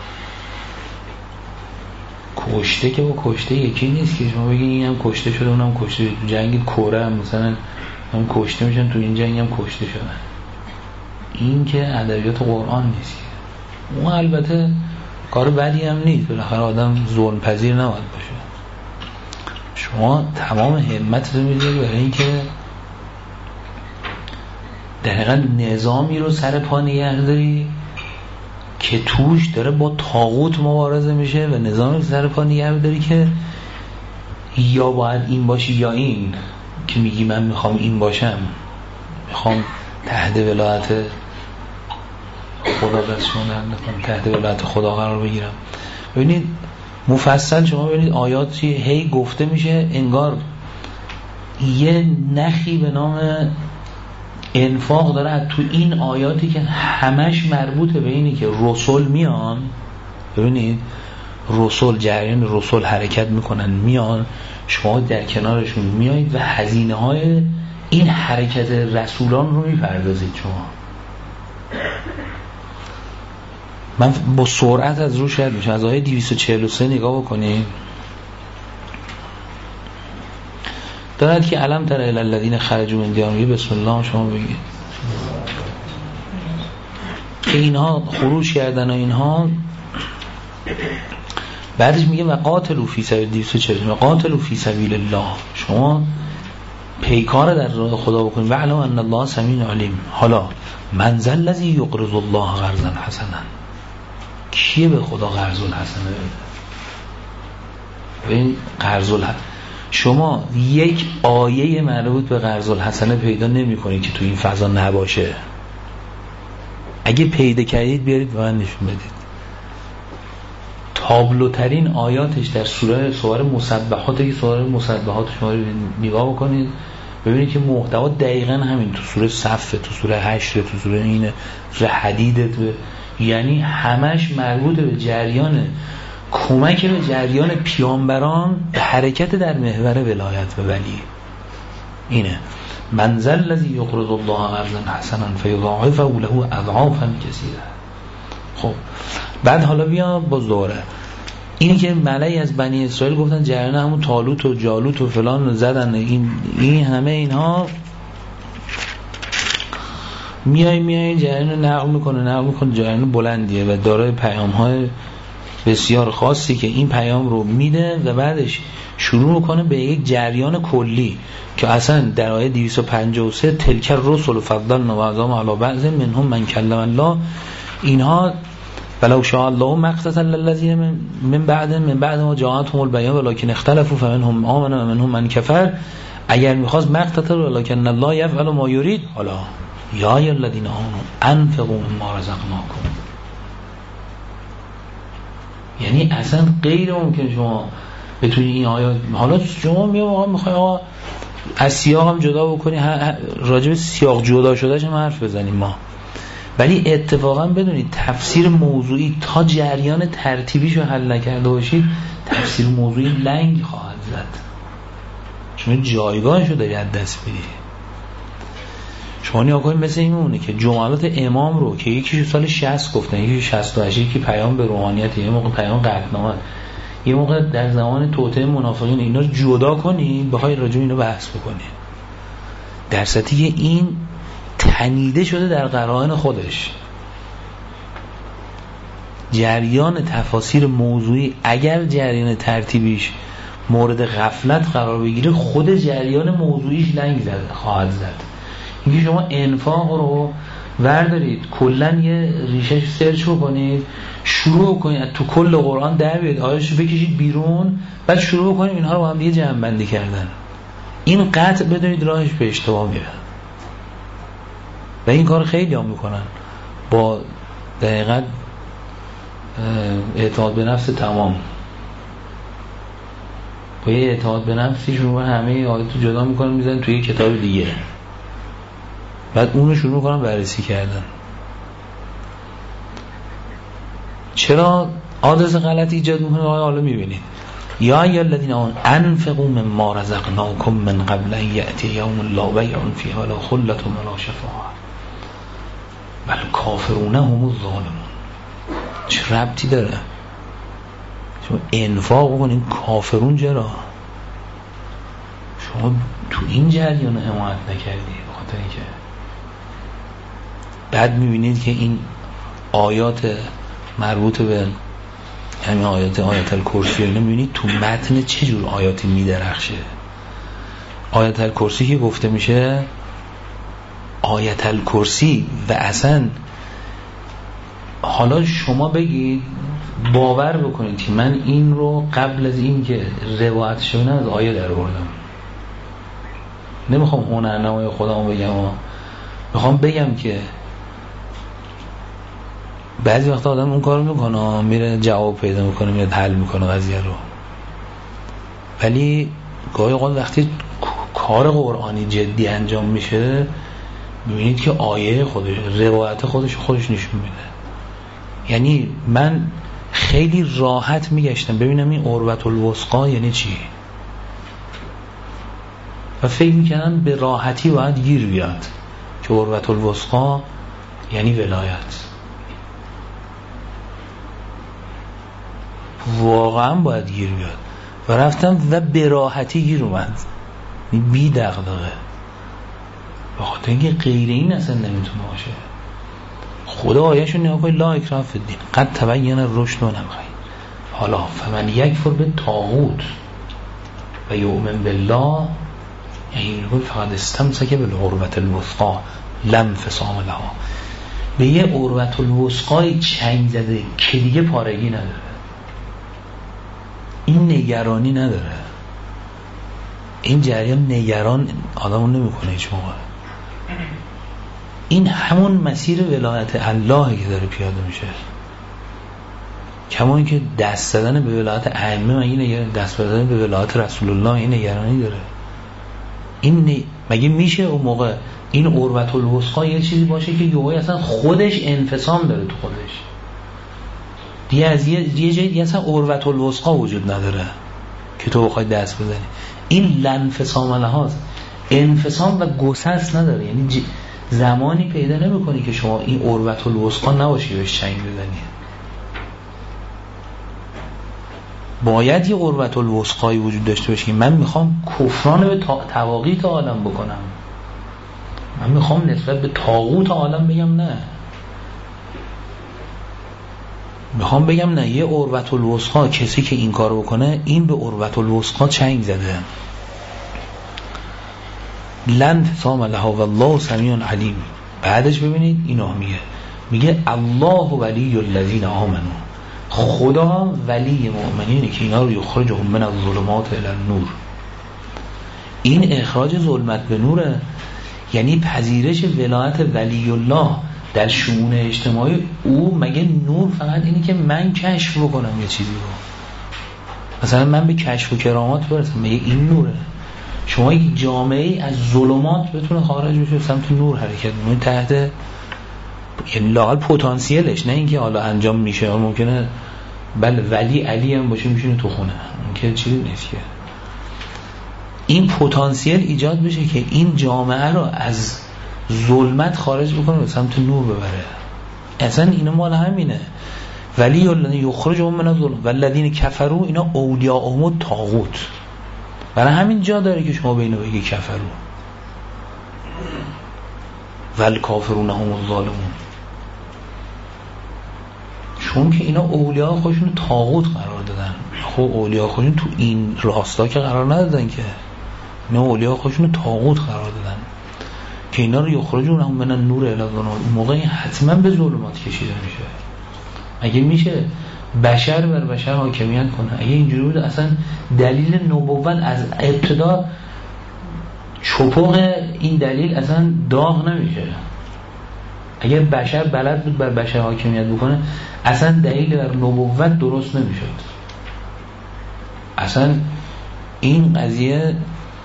کشته که با کشته یکی نیست که شما بگید این هم کشته شده اونم کشته شده. تو جنگ کره هم مثلا هم کشته میشن، تو این جنگ هم کشته شدن. این که ادبیات قرآن نیست. اون البته کار بدی هم نیست، بالاخره آدم ظلم پذیر نباید باشه. شما تمام همتتون میذاری برای اینکه دقیقا نظامی رو سر پا نگه داری که توش داره با طاغوت مبارزه میشه و نظامی رو سر پا نگه داری که یا باید این باشی یا این، که میگی من میخوام این باشم، میخوام تحت ولایت خدا دست شما نکنم، تحت ولایت خدا قرار بگیرم. ببینید مفصل شما ببینید آیاتی هی گفته میشه، انگار یه نخی به نام انفاق داره تو این آیاتی که همش مربوطه به اینی که رسول میان. ببینید رسول، جریان رسول حرکت میکنن میان، شما در کنارشون میایید و هزینه های این حرکت رسولان رو میپردازید. شما من با سرعت از روش رد میشه، از آیه دویست و چهل و سه نگاه بکنید، دارد که علم تر الی الذین خرجوا من دیارهم، بسم الله شما بگید که اینها خروج کردن و اینها، بعدش میگه و قاتلوا فی سبیل دویست و چهل و قاتلوا فی سبیل الله، شما پیکار در راه خدا بکنید و علم ان الله سمیع علیم. حالا من ذا الذی یقرض الله قرضا حسنا، کیه به خدا قرض الحسنه بده؟ ببین قرض الحسنه، شما یک آیه مربوط به قرض الحسنه پیدا نمی کنید که تو این فضا نباشه. اگه پیدا کردید بیارید به من نشون بدید. تابلوترین آیاتش در سوره سوره مسبحاته که سوره مسبحات شما رو نگاه بکنید ببینید که محتوا دقیقاً همین تو سوره صف، تو سوره حشر، تو سوره اینه، سوره حدید، تو یعنی همش مربوط به جریان کمک به جریان پیامبران به حرکت در محور ولایت و ولی. اینه من ذا الذی یقرض الله قرضا حسنا فیضاعفه له اضعافا کثیره. خب بعد حالا بیا باز دوره اینی که ملئی از بنی اسرائیل گفتن جریان همون طالوت و جالوت و فلان رو زدن، این این همه اینها میای میای جریان رو نقل میکنه نقل میکنه جریان بلندیه و داره پیام های بسیار خاصی که این پیام رو میده و بعدش شروع میکنه به یک جریان کلی که اصلا در آیه دویست و پنجاه و سه تلک الرسل فضلنا بعضهم علی بعض منهم من کلم الله، اینها ولو شاء الله ما اقتتل الذین من بعد من بعد ما جاءتهم البیان ولکن اختلفوا فمنهم آمن و منهم من کفر، اگر میخواست ما اقتتل ولکن الله یفعل ما یرید. حالا یا ای الذین آمنوا انفقوا مما رزقناکم، یعنی اصلا غیر ممکن شما بتونی این آیات، حالا شما میگم میخوای آقا از سیاق هم جدا بکنی، راجع به سیاق جدا شدهش هم حرف بزنیم ما، ولی اتفاقا بدونید تفسیر موضوعی تا جریان ترتیبیشو حل نکرده باشید تفسیر موضوعی لنگ خواهد زد، شما جایگاهشو داری از دست میدی. شما نیا کنید مثل این مونه که جملات امام رو که یکیشو سال شصت گفتن، یکیشو شصت و هشت، یکی پیام به روحانیت، یه موقع پیام قطعنامه، یه موقع در زمان توطئه منافقین، اینا رو جدا کنی بخوای راجع به اینا بحث بکنی، در صورتی که این تنیده شده در قرائن خودش. جریان تفاسیر موضوعی اگر جریان ترتیبیش مورد غفلت قرار بگیره خود جریان موضوعیش لنگ زد خواهد زد. اینکه شما انفاق رو وردارید کلن یه ریشه سرچ بکنید، شروع کنید تو کل قرآن در بیاد آیاتشو بکشید بیرون، بعد شروع کنید اینها رو با هم دیگه جمع بندی کردن. این قطع بدونید راهش به اشتباه میره و این کار خیلی هم میکنن با دقیقاً اعتماد به نفس تمام، با یه اعتماد به نفسی شروع همه آیاتو جدا میکنن میزنن توی یه کتاب دیگه، بعد اونو شروع میکنن بررسی کردن. چرا آدرس غلطی ایجاد میکنه؟ حالا میبینید یا ایها الذین آمنوا انفقوا مما رزقناکم من قبل ان یأتی یوم لا بیع فیه ولا خلة ولا شفاعة والکافرون هم الظالمون. چه ربطی داره شما انفاق بکنید کافرون؟ چرا شما تو این جریان حمایت نکردی؟ بخاطر اینکه بعد میبینید که این آیات مربوط به همین آیات آیت الکرسی رو میبینید تو متن چه جور آیاتی میدرخشه. آیت الکرسی که گفته میشه آیت الکرسی و اصلا حالا شما بگید باور بکنید که من این رو قبل از این که روایت شونه از آیه در بردم. نمیخوام هنرنمای خودمو بگم، میخوام بگم که بعضی وقتا آدم اون کارو میکنه میره جواب پیدا میکنه میره حل میکنه قضیه رو، ولی گاهی اوقات وقتی کار قرآنی جدی انجام میشه ببینید که آیه خودش روایت خودش خودش نشون میده. یعنی من خیلی راحت میگشتم ببینم این عروة الوثقی یعنی چی و فکر میکنم به راحتی باید گیر بیاد که عروة الوثقی یعنی ولایت. واقعا باید گیر بیاد و رفتم و به راحتی گیر اومد، بی دغدغه، بخاطر اینکه غیر این اصلا نمیتونه باشه. خدا آیه‌شو نگاه کنید لا اکراه فی الدین قد تبین الرشد من الغی. حالا فمن یکفر بالطاغوت و یؤمن بالله یعنی میگه فقط استمسک بالعروة الوثقی لا انفصام لها. به یه عروة الوثقی چنگ زده که دیگه پارگی نداره، این نگرانی نداره، این جریان نگران آدمو نمیکنه هیچ موقع. این همون مسیر ولایت الله که داره پیاده میشه، کما اینکه دست دادن به ولایت ائمه مگه نگران دست دادن به ولایت رسول الله این نگرانی داره؟ این ن... مگه میشه اون موقع این عروة الوثقی یه چیزی باشه که یهو اصلا خودش انفصام داره تو خودش دیگه از یه یه جایی دیگه اصلا عروة الوثقی وجود نداره که تو بخوای دست بزنی. این لنفصام لهاست، انفصام و گسست نداره، یعنی ج... زمانی پیدا نمی‌کنی که شما این عروة الوثقی نباشی بهش چنگ بزنی. باید یه عروة الوثقی وجود داشته باشه. من میخوام کفران به طواغیت عالم بکنم، من میخوام نسبت به طاغوت عالم بگم نه، میخوام بگم نه، یه عروة الوثقی کسی که این کارو بکنه این به عروة الوثقی چنگ زده. لن فصام لها والله سمیع علیم. بعدش ببینید اینو میگه میگه الله ولی الذین آمنوا، خدا ولی مؤمنینه که اینا رو یخرجهم من الظلمات الی النور. این اخراج ظلمت به نوره، یعنی پذیرش ولایت ولی الله در شؤون اجتماعی او. مگه نور فقط اینه که من کشف بکنم یه چیزی رو، مثلا من به کشف و کرامات برسم، مگه این نوره؟ شما یک جامعه از ظلمات بتونه خارج بشه سمت نور حرکت کنه تحت یعنی لاقل پتانسیلش، نه اینکه حالا انجام میشه ممکنه بله ولی علی هم باشه میشونه تو خونه، اون که چیزی نیست که این پتانسیل ایجاد بشه که این جامعه رو از ظلمت خارج بکنه به سمت نور ببره. اصلا اینا مال همینه، ولی الذین یخرجهم من الظلمات والذین کفروا اینا اولیاءهم الطاغوت. برای همین جا داره که شما به اینو بگی کفروا والکافرون هم الظالمون، چون که اینا اولیاء خودشون طاغوت قرار دادن. خب اولیا خودشون تو این راستا که قرار ندادن که، نه اولیا خودشون رو طاغوت قرار دادن که اینا رو یخرجون هم من نور الی الظلمات. موقعی حتما به ظلمات کشیده میشه. اگه میشه بشر بر بشر حاکمیت کنه، اگه اینجوری بود اصلا دلیل نبوت از ابتدا چپق این دلیل اصلا داغ نمیشه. اگه بشر بلد بود بر بشر حاکمیت بکنه اصلا دلیل بر نبوت درست نمیشد. اصلا این قضیه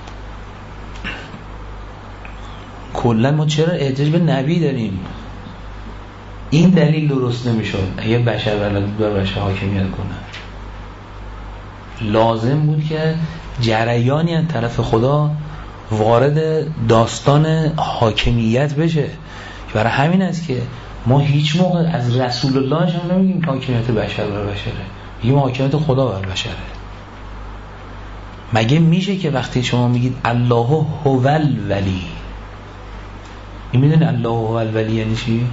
کلا ما چرا احتیاج به نبی داریم؟ این دلیل درست نمیشد اگه بشر بلد بود بر بشر حاکمیت کنه. لازم بود که جریانی از طرف خدا وارد داستان حاکمیت بشه. برای همین است که ما هیچ موقع از رسول الله هم نمیگیم حاکمیت بشر بر بشره، میگیم حاکمیت خدا بر بشره. مگه میشه که وقتی شما میگید الله هو الولی، این میدونی الله هو الولی یعنی چی؟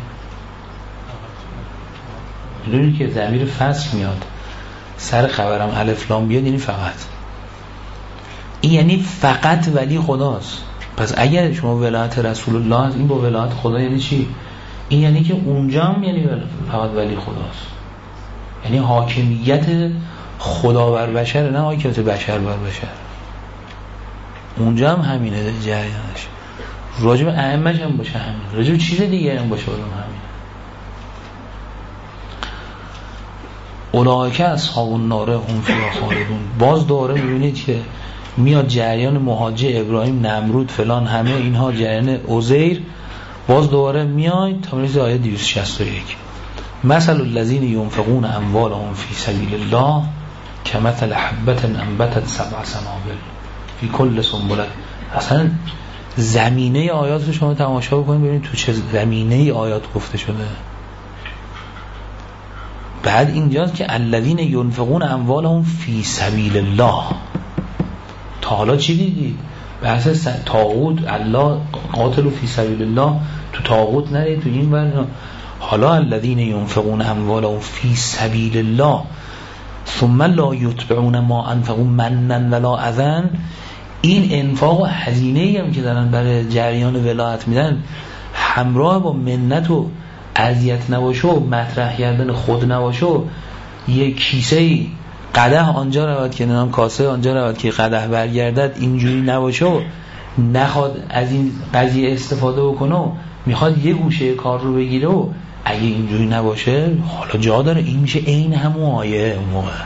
میدونی که ضمیر فصل میاد سر خبرم الف لام بیاد یعنی فقط، این یعنی فقط ولی خداست. پس اگر شما ولایت رسول الله هست، این با ولایت خدا یعنی چی؟ این یعنی که اونجا هم یعنی فقط ولی خداست، یعنی حاکمیت خدا بر بشر، نه حاکمیت بشر بر بشر. اونجا هم همینه جریانش. راجب ائمه‌ش هم باشه همین، راجب چیز دیگه هم باشه همین. اولئک اصحاب النار هم فیها خالدون. باز دوره میبینید که میاد جریان مهاجر ابراهیم، نمرود، فلان، همه اینها جریان عزیر، باز دوباره میاد تا میرسه آیه دویست و شصت و یک. مثل الذین ينفقون اموالهم فی سبیل الله کمثل حبة انبتت سبع سنابل فی کل سنبله. اصلا زمینه آیات رو شما تماشا بکنید ببینید تو چه زمینه آیات گفته شده. بعد اینجاست که الذین ينفقون اموالهم فی سبیل الله. تا حالا چی دیدید؟ بحث طاغوت، الله قاتل فی سبیل الله، تو طاغوت نرید تو این ور. حالا الذین ينفقون اموالهم فی سبیل الله ثم لا یتبعون ما انفقوا منا ولا اذى. این انفاق و هزینه‌ای هم که دارن برای جریان ولایت میدن همراه با منت و اذیت نباشه و مطرح کردن خود نباشه و یک کیسه قدح آنجا رود که نام کاسه آنجا رود که قدح برگردد، اینجوری نباشه و نخواد از این قضیه استفاده بکنه و میخواد یه گوشه کار رو بگیره و اگه اینجوری نباشه حالا جا داره. این میشه عین همون آیه اون موقع.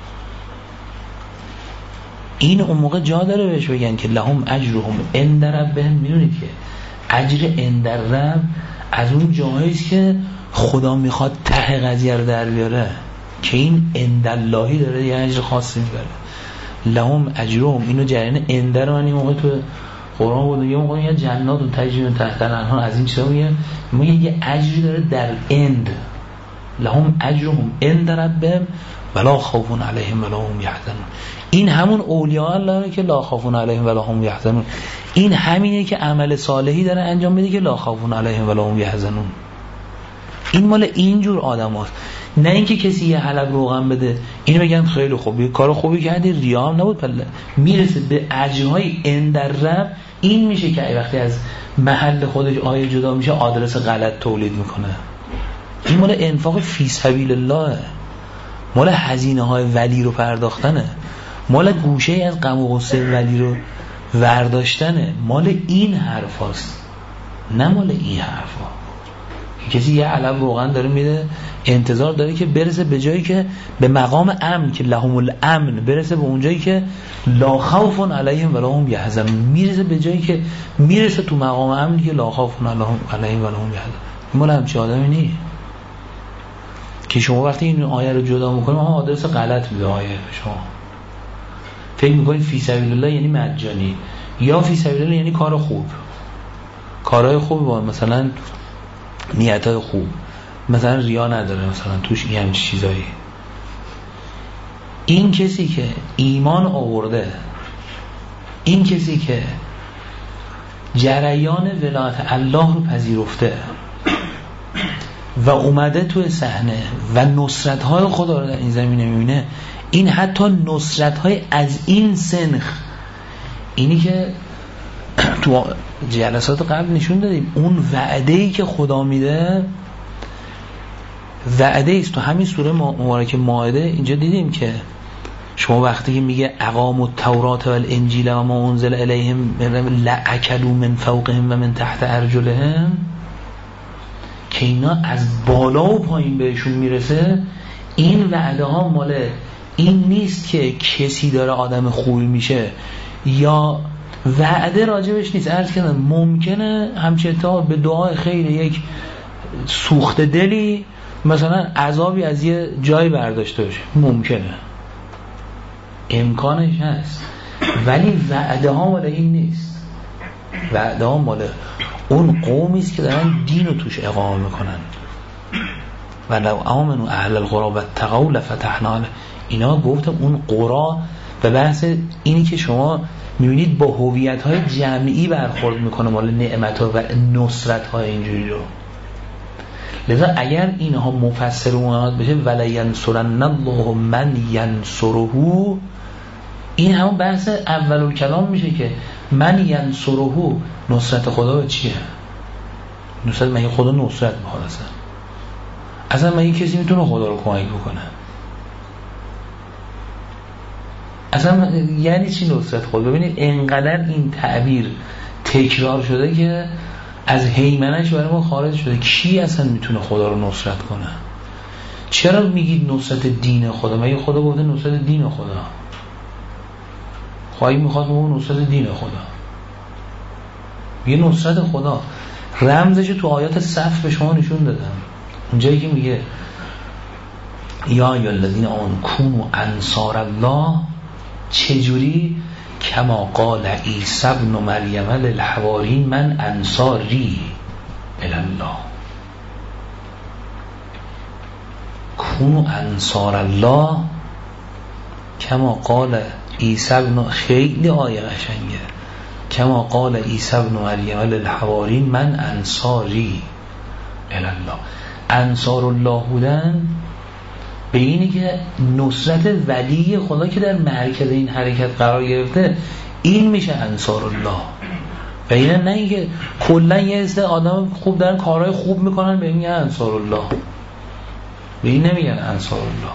این اون موقع جا داره بهش بگن که لهم اجرهم عند ربهم. میدونید که اجر عند رب از اون جاییست که خدا میخواد ته قضیه رو در بیاره، که این عند اللهی داره یه اجر خاصی میبره. لهم اجرهم، اینو جریان عند رو من این موقع تو قرآن بود یه موقع یه جنات و تجری تحت الانهار از این چیزا میگه میگه یه اجری داره در عند. لهم اجرهم عند ربهم ولا خوف علیهم ولا هم یحزنون. این همون اولیاء الله که لا خوف علیهم ولا هم یحزنون. این همینه که عمل صالحی داره انجام میده که لا خوف علیهم ولا هم یحزنون. این مال اینجور آدماست، نه اینکه کسی یه حلق روغن بده اینو بگن خیلی خوبی کار خوبی کردی، ریا هم نبود، پله میرسه به اجرهای عند رب. این میشه که وقتی از محل خودش آیه جدا میشه آدرس غلط تولید میکنه. این مال انفاق فی سبیل الله، مال هزینه های ولی رو پرداختنه، مال گوشه از غم و غصه ولی رو ورداشتنه، مال این حرفاست، نه مال این حرفا. کسی یه علم روغن داره میده انتظار داره که برسه به جایی که به مقام امن، که لهم الامن، برسه به اون جایی که لا خوف علیهم ولا هم یحزنون. میرسه به جایی که میرسه تو مقام امن که لا خوف علیهم ولا هم یحزنون. مال همچی آدمی نیست که شما وقتی این آیه رو جدا میکنیم ها آدرس غلط میده آیه. شما فکر میکنید فی سبیل الله یعنی مجانی، یا فی سبیل الله یعنی کار خوب، کارهای خوب با مثلا نیتای خوب، مثلا ریا نداره، مثلا توش این همچی چیزایی. این کسی که ایمان آورده، این کسی که جریان ولایت الله رو پذیرفته و اومده توی صحنه و نصرت های خدا رو در این زمینه میبینه، این حتی نصرت های از این سنخ، اینی که تو جلسات قبل نشون دادیم، اون وعده‌ای که خدا میده وعده است. تو همین سوره مبارکه مائده اینجا دیدیم که شما وقتی که میگه اقاموا التوراة والانجیل و ما انزل الیهم لأکلوا من فوقهم و من تحت ارجلهم، که اینا از بالا و پایین بهشون میرسه. این وعده ها مال این نیست که کسی داره آدم خوبی میشه، یا وعده راجبش نیست. عرض کردم ممکنه همچه تا به دعای خیر یک سوخت دلی مثلا عذابی از یه جای برداشته باشه، ممکنه، امکانش هست، ولی وعده ها مال این نیست. وعده ها مال اون قومی است که دارن دین رو توش اقامه میکنن. ولو آمنوا اهل القری واتقوا لفتحنا علیهم. اینا گفتم اون قرا به بحث اینی که شما میبینید با هویت های جمعی برخورد میکنه مال نعمت ها و نصرت های اینجوری رو. لذا اگر اینها مفسر اونات بشه ولا ینصرن الله من ینصره، این همون بحث اول کلام میشه که من ینصره، نصرت خدا چیه؟ نصرت مگه خدا نصرت میخواد؟ اصلا اصلا مگه کسی میتونه خدا رو کمک بکنه؟ اصلا یعنی چی نصرت خدا؟ ببینید اینقدر این تعبیر تکرار شده که از هیمنش برای ما خارج شده. کی اصلا میتونه خدا رو نصرت کنه؟ چرا میگید نصرت دین خدا؟ مگه خدا گفته نصرت دین خدا؟ خواهی میخواد اون نصرت دین خدا، میگه نصرت خدا. رمزش تو آیات صف به شما نشون دادم، اونجایی که میگه یا یا الذین آمنوا کونوا انصار الله، چجوری؟ کما قال عیسی ابن مریم للحوارین من انصاری الی الله. کونوا انصار الله کما قال عیسی ابن، خیلی آیه قشنگه، کما قال عیسی ابن مریم للحوارین من انصاری الی الله. انصار الله بودن به اینی که نصرت ولی خدا که در مرکز این حرکت قرار گرفته، این میشه انصار الله. و اینه نه اینکه کلا یه عده آدم خوب دارن کارهای خوب میکنن به این میگن انصار الله، به این نمیگن انصار الله.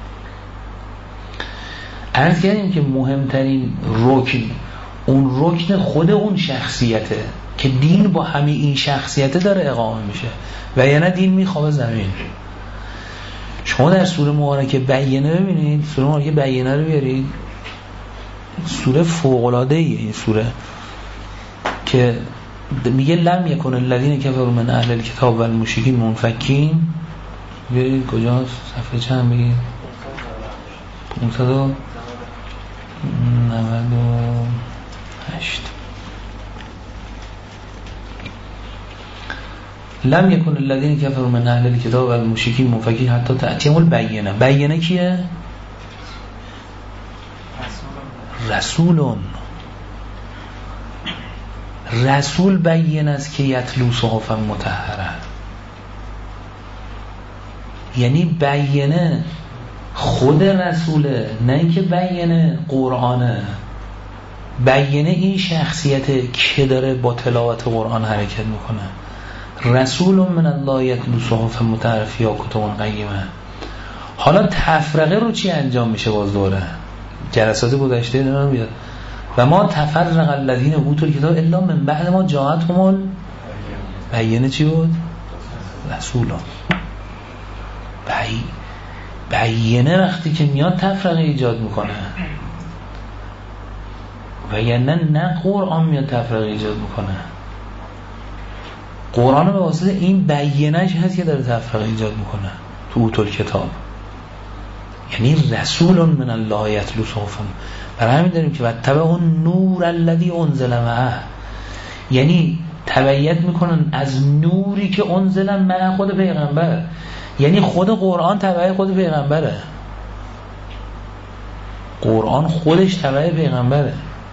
عرض کردیم که مهمترین رکن، اون رکن خود اون شخصیته که دین با همه این شخصیته داره اقامه میشه، و یعنی دین میخوابه زمین. شما در سوره مبارکه بینه ببینید، سوره مبارکه بینه رو بیارید، سوره فوق‌العاده ایه این سوره که میگه لم یکن الذین کفروا من اهل الکتاب والمشرکین منفکین. بیارید کجاست؟ صفحه چند بگید؟ پانصد و نود و هشت. لم یکن الذین کفروا من اهل الکتاب والمشرکین منفکین حتی تأتیهم البینه. بینه کیه؟ رسولون. رسول بینه است که یتلو صحفا مطهره، یعنی بینه خود رسوله، نه اینکه بینه قرآنه. بینه این شخصیت که داره با تلاوت قرآن حرکت میکنه. رسول من الله یتلو صحف مطهره فیها کتب قیمه. حالا تفرقه رو چی انجام میشه؟ باز دوره جلسات گذشته نمیدونم بیاد و ما تفرق الذین اوتوا الکتاب الا من بعد ما جاءتهم بینه. چی بود؟ رسولان. بی بینه وقتی که میاد تفرقه ایجاد میکنه، و یعنی نه قرآن میاد تفرقه ایجاد میکنه. قرآن به واسطه این بینهش هست که داره تفرقه ایجاد میکنه تو اوتل کتاب، یعنی رسول من الله یتلو صحفا. برای همین داریم که واتبع اون نور الذی انزل معه، یعنی تبعیت میکنن از نوری که انزل معه خود پیغمبر، یعنی خود قرآن تبع خود پیغمبره. قرآن خودش تبع پیغمبره.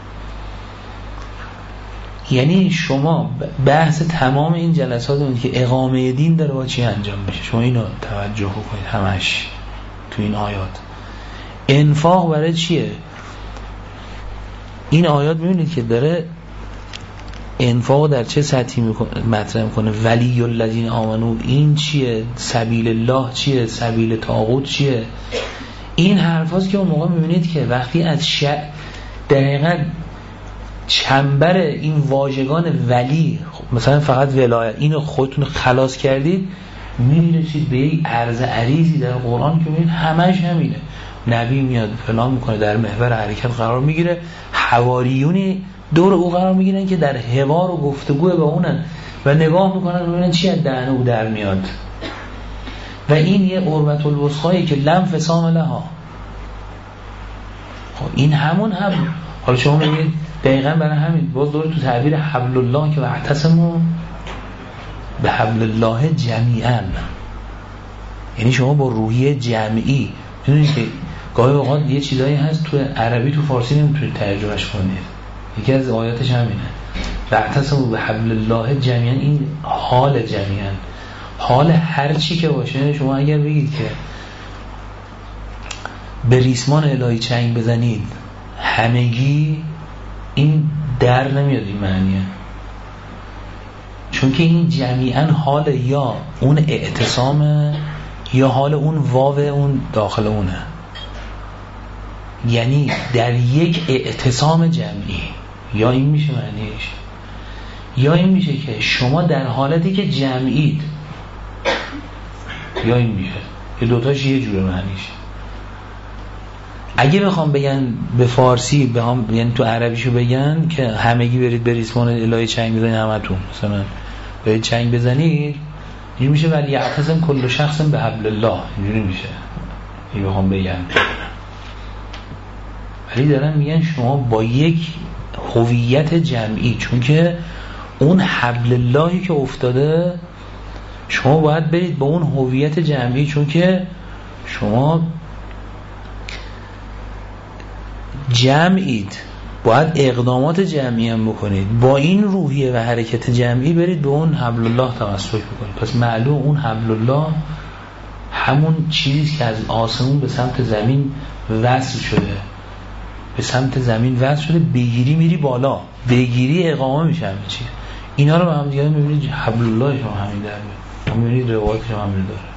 یعنی شما بحث تمام این جلسات اون که اقامه دین داره با چی انجام میشه، شما اینو توجه کنید همش تو این آیات. انفاق برای چیه؟ این آیات میبینید که داره انفاق در چه سطحی مطرح میکنه. ولی الذین آمنو این چیه؟ سبیل الله چیه؟ سبیل طاغوت چیه؟ این حرفاست که اون موقع میبینید که وقتی از ش... دقیقا چنبر این واژگان ولی، مثلا فقط ولایت، اینو خودتون خلاص کردید، میرسید به یک عرض عریضی در قرآن که میبینید همش همینه. نبی میاد فلان میکنه، در محور حرکت قرار میگیره، حواریونی دور او قرار میگیرن که در حوار و گفتگو با اونن و نگاه میکنن ببینن چی از دهن او در میاد. و این یه قربت الوسخایی که لم فسام لها. خب این همون هم حالا شما میگید دقیقاً برای همین باز دور تو تعبیر حبل الله که واعتصموا به حبل الله جمیعا، یعنی شما با روحیه جمعی. میدونید که گاهی اوقات یه چیزایی هست تو عربی تو فارسی نمیتونید ترجمهش کنید، یکی از آیاتش همینه واعتصموا به حبل الله جمیعا. این حال جمیعا، حال هر چی که باشه. شما اگر بگید که به ریسمان الهی چنگ بزنید همگی، این در نمیاد این معنیه، چون که این جمیعا حال یا اون اعتصامه یا حال اون واو اون داخل اونه، یعنی در یک اعتصام جمعی. یا این میشه معنیش، یا این میشه که شما در حالتی که جمعید، یا این میشه که دوتاش یه جوره معنیش. اگه بخوام بگن به فارسی به هم، یعنی تو عربیشو بگن که همگی برید به ریسمان الهی چنگ بزنید، همتون مثلا برید چنگ بزنید، این میشه ولی یعتصم کل شخص به حبل الله، اینجوری میشه این بخوام بگن. ولی دارن میگن شما با یک هویت جمعی، چون که اون حبل اللهی که افتاده شما باید برید با اون هویت جمعی، چون که شما جمعید، باید اقدامات جمعی هم بکنید، با این روحیه و حرکت جمعی برید به اون حبل الله تمسک بکنید. پس معلوم اون حبل الله همون چیزی که از آسمون به سمت زمین وصل شده، به سمت زمین وصل شده، بگیری میری بالا، بگیری اقامه میشه همه چی. اینا رو به هم دیگه میبینید حبل الله شما همین در میاد، میبینید روایت شما همین داره.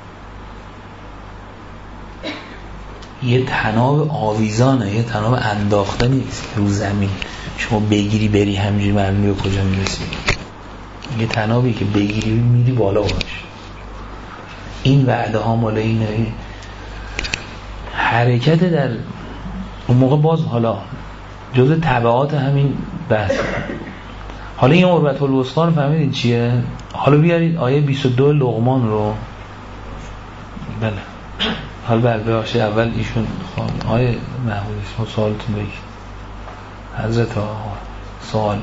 یه تناب آویزانه، یه تناب انداخته نیست رو زمین شما بگیری بری همینجوری معلومه به کجا میرسی. یه تنابی که بگیری میری بالا باش. این وعده ها مال اینه. حرکت در اون موقع باز حالا جزء تبعات همین بحث. حالا این قربت الوسطی رو فهمیدین چیه؟ حالا بیارید آیه بیست و دو لقمان رو. بله حالا بله ببخشید اول ایشون آیه محمود اسم سوالتون بگید حضرت آقا. سوال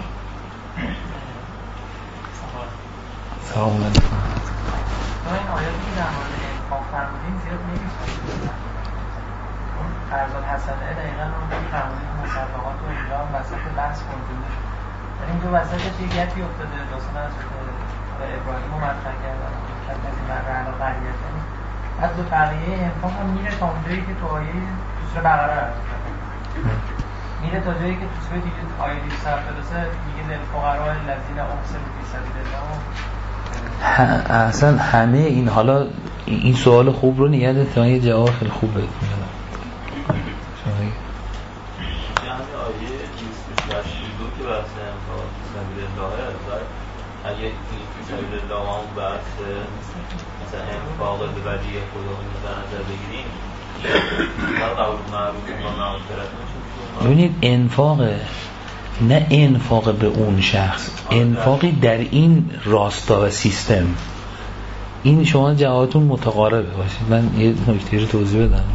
سلام علیکم. این آیاتی که در مورد انفاق فرمودین زیاد نمی‌شناسید. اون قرض الحسنه دقیقاً اون که فرمودین مصدقات و اینجا هم وسط بحث کنجوده شد. در اینجا وسطش یه گپی افتاده، داستان از ابراهیم رو مطرح کردن که از این مرحله قریت از دو بقیه انفاق هم میره تا اونجایی که تو آیه تو سوره بقره عرض کرده، میره تا جایی که تو سوره دیگه آیه دویست و هفتاد و سه میگه للفقراء الذین احصروا فی سبیل الله. اصلا همه این حالا این سوال خوب رو نگه تا یه جواب خیلی خوب بهت میدم. یعنی آیه دویست و شصت و دو که بحث انفاق فی سبیل الله است، اگه فی سبیل الله هم بحث مثلا انفاق به وجه خدا در نظر بگیریم قول معروف و مغفرت میشه. ببینید انفاق نه انفاق به اون شخص، انفاقی در این راستا و سیستم. این شما جوابتون متقاربه باشید. من یه نکته رو توضیح بدم.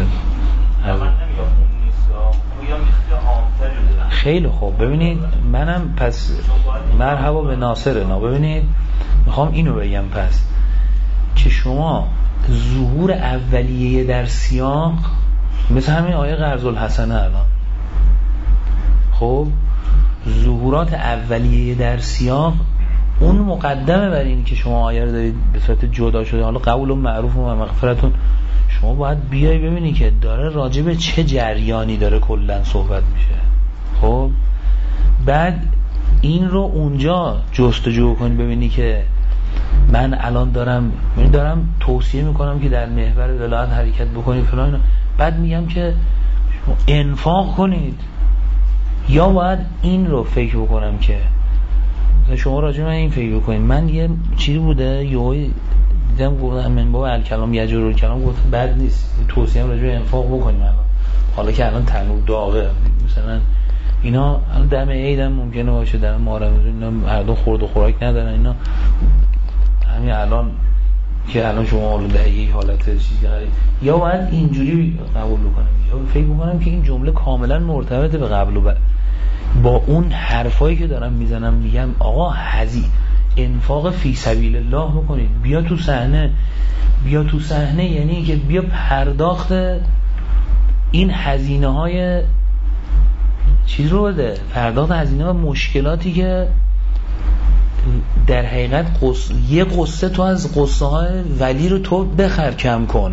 خیلی خوب. ببینید منم پس مرحبا به ناصر نا. ببینید میخوام اینو بگم پس که شما ظهور اولیه در سیاق مثل همین آیه قرض الحسنه الان، خب ظهورات اولیه در سیاق اون مقدمه بر این که شما آیه رو دارید به صورت جدا شده. حالا قول معروف و مغفرتون شما باید بیای ببینی که داره راجع به چه جریانی داره کلا صحبت میشه. خب بعد این رو اونجا جستجو کنی ببینی که من الان دارم من دارم توصیه میکنم که در محور ولایت حرکت بکنید فلان، بعد میگم که انفاق کنید، یا باید این رو فکر بکنم که شما راجع من این فکر بکنید. من یه چیزی بوده یهو دیدم گفتم من بابا الکلام یجرل کلام گفت بد نیست، توصیه راجع به انفاق بکنیم الان، حالا که الان تنور داغه مثلا اینا الان دم عید هم ممکنه باشه، دم محرم اینا مردم خورد و خوراک ندارن، اینا همین الان که الان شما اون دهی حالت چیزی غریب، یا باید اینجوری قبول بکنم یا فکر می‌کنم که این جمله کاملا مرتبطه به قبل و بعد با اون حرفایی که دارم میزنم. میگم آقا هزی انفاق فی سبیل الله بکنید، بیا تو صحنه، بیا تو صحنه یعنی که بیا پرداخت این هزینه های چیز رو بده، پرداخت هزینه و مشکلاتی که در حقیقت قص... یه قصه تو از قصه های ولی رو تو بخر کم کن،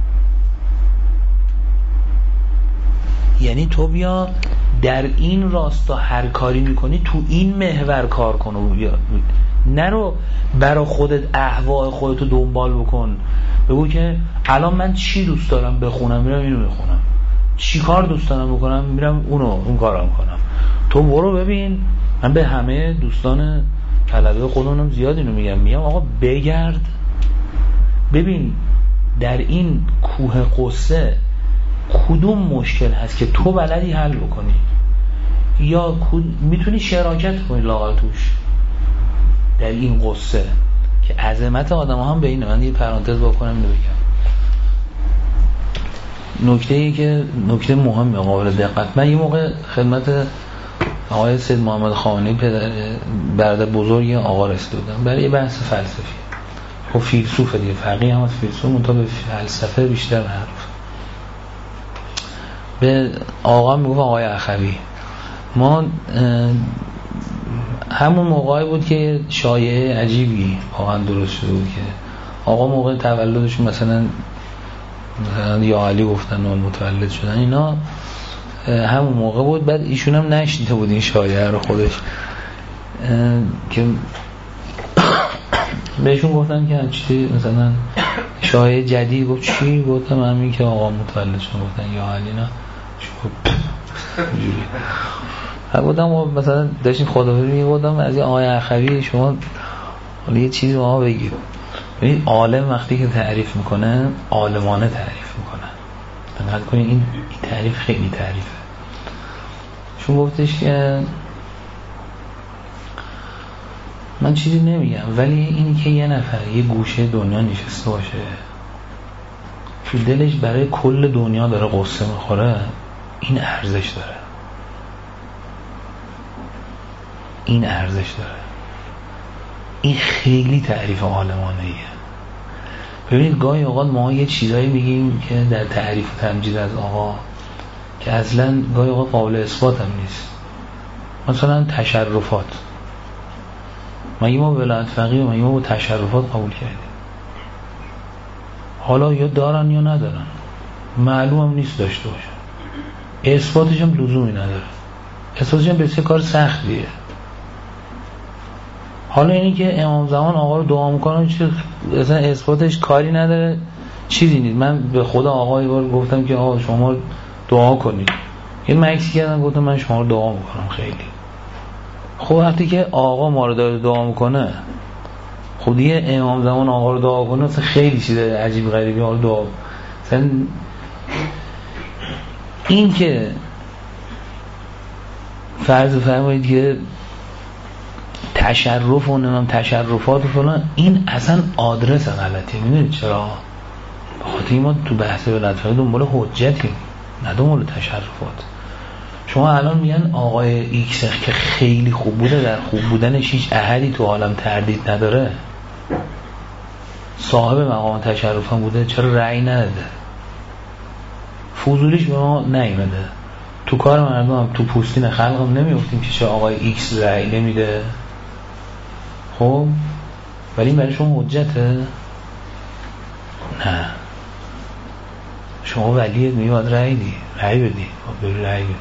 یعنی تو بیا در این راستا هر کاری میکنی تو این محور کار کن و بیا نرو برا خودت اهواء خودتو دنبال بکن، بگو که الان من چی دوست دارم بخونم میرم اینو میخونم، چی کار دوست دارم بکنم میرم اونو اون کارو میکنم. تو برو ببین، من به همه دوستان طلبه خودمونم زیاد اینو میگم، میگم آقا بگرد ببین در این کوه قصه کدوم مشکل هست که تو بلدی حل بکنی یا میتونی شراکت کنی لاغر توش در این قصه که عظمت آدم ها هم به اینه. من یه پرانتز بکنم اینو بگم، نکته ای که نکته مهمه قابل دقت. من یه موقع خدمت آقای سید محمد خامنه‌ای پدر برادر بزرگ آقا رسیده بودم برای یه بحث فلسفی. خب فیلسوفه دیگه، فقیه هم از فیلسوف منتها به فلسفه بیشتر معروف. به آقا میگفت آقای اخوی، ما همون موقعی بود که شایعه عجیبی واقعا درست شده بود که آقا موقع تولدش مثلا مثلا یا علی گفتن و متولد شدن اینا همون موقع بود. بعد ایشون هم نشنیده بود این شایعه رو خودش، که بهشون گفتن که چی مثلا شایعه جدید. گفت چی؟ گفتم همین که آقا متولد شد. گفتن یا علی نه ها بودم و مثلا داشتیم خداوندی میگفتم از این آقای اخوی شما حالا یه چیزی ما بگید. ببین عالم وقتی که تعریف میکنه عالمانه تعریف میکنه، دقت کنید این تعریف خیلی تعریفه. شون گفتش که من چیزی نمیگم ولی اینی که یه نفر یه گوشه دنیا نشسته باشه تو دلش برای کل دنیا داره قصه میخوره، این ارزش داره، این ارزش داره، این خیلی تعریف عالمانه ایه. ببینید گاهی اوقات ما یه چیزایی میگیم که در تعریف و تمجید از آقا که اصلا گاهی اوقات قابل اثبات هم نیست. مثلا تشرفات، مگه ما ولایت فقیه مگه ما با تشرفات قبول کردیم؟ حالا یا دارن یا ندارن، معلوم هم نیست داشته باشن، اثباتش هم لزومی نداره، اثباتش هم بسیار کار سختیه. حالا اینی که امام زمان آقا رو دعا میکنم چیز اصلا اثباتش کاری نداره، چیزی نیست. من به خدا آقا یه بار گفتم که آقا شما دعا کنید، یه مکسی کردم گفتم من شما رو دعا میکنم خیلی. خب وقتی که آقا ما رو داره دعا میکنه، خب دیگه امام زمان آقا رو دعا کنه اصلا خیلی چیز عجیب غریبی آقا رو دعا مثلا این که فرض فرمایید که تشرف و نمیم تشرفات و فلان، این اصلا آدرس غلطی. میدونید چرا؟ بخاطر ما تو بحث ولایت فقیه دنبال حجتیم نه دنبال تشرفات. شما الان میگن آقای ایکس که خیلی خوب بوده، در خوب بودنش هیچ احدی تو عالم تردید نداره، صاحب مقام تشرف هم بوده، چرا رأی نداده؟ فضولیش به ما نیامده. تو کار مردم هم تو پوستین خلق هم نمیفتیم که چه آقای ایکس رأی نمیده. خب ولی برای شما حجته؟ نه. شما ولیت میگه باید رأی دی رأی بدی باید بری رأی بدی.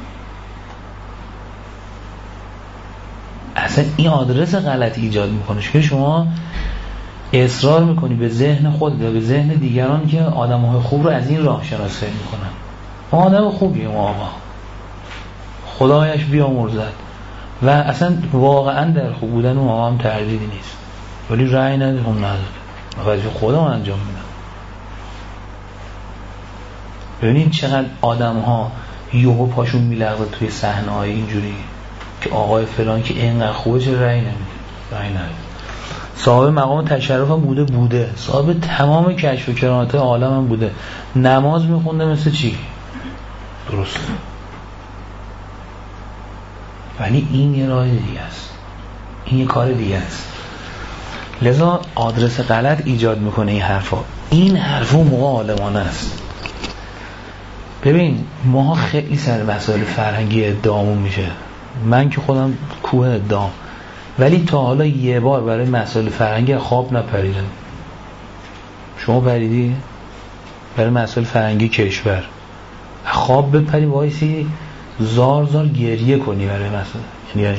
اصلا این آدرس غلط ایجاد میکنه که شما اصرار میکنی به ذهن خود و به ذهن دیگران که آدم‌های خوب رو از این راه شناسایی میکنن. ما آدم خوبیه، ما آقا خدایش بیامرزد و اصلا واقعا در خوب بودن اون آقا هم تردیدی نیست، ولی رأی نده هم نداده وظیفه خودم انجام میدم. ببینید چقدر آدم ها یهو پاشون میلغزه توی صحنه های اینجوری که آقای فلان که اینقدر خوبه چه رأی نمیده. رأی نده. صاحب مقام تشرف هم بوده بوده صاحب تمام کشف و کرامات عالم هم بوده، نماز میخونده مثل چی؟ درست. ولی این یه راه دیگه است، این یه کار دیگه است. لذا آدرس غلط ایجاد میکنه این حرفا. این حرفا موقع عالمانه است. ببین ما خیلی سر مسائل فرهنگی ادعامون میشه، من که خودم کوه ادعام، ولی تا حالا یه بار برای مسائل فرهنگی خواب نپریدم. شما پریدی؟ برای مسائل فرهنگی کشور خواب بپری وایسی زار زار گریه کنی برای مسائل. یعنی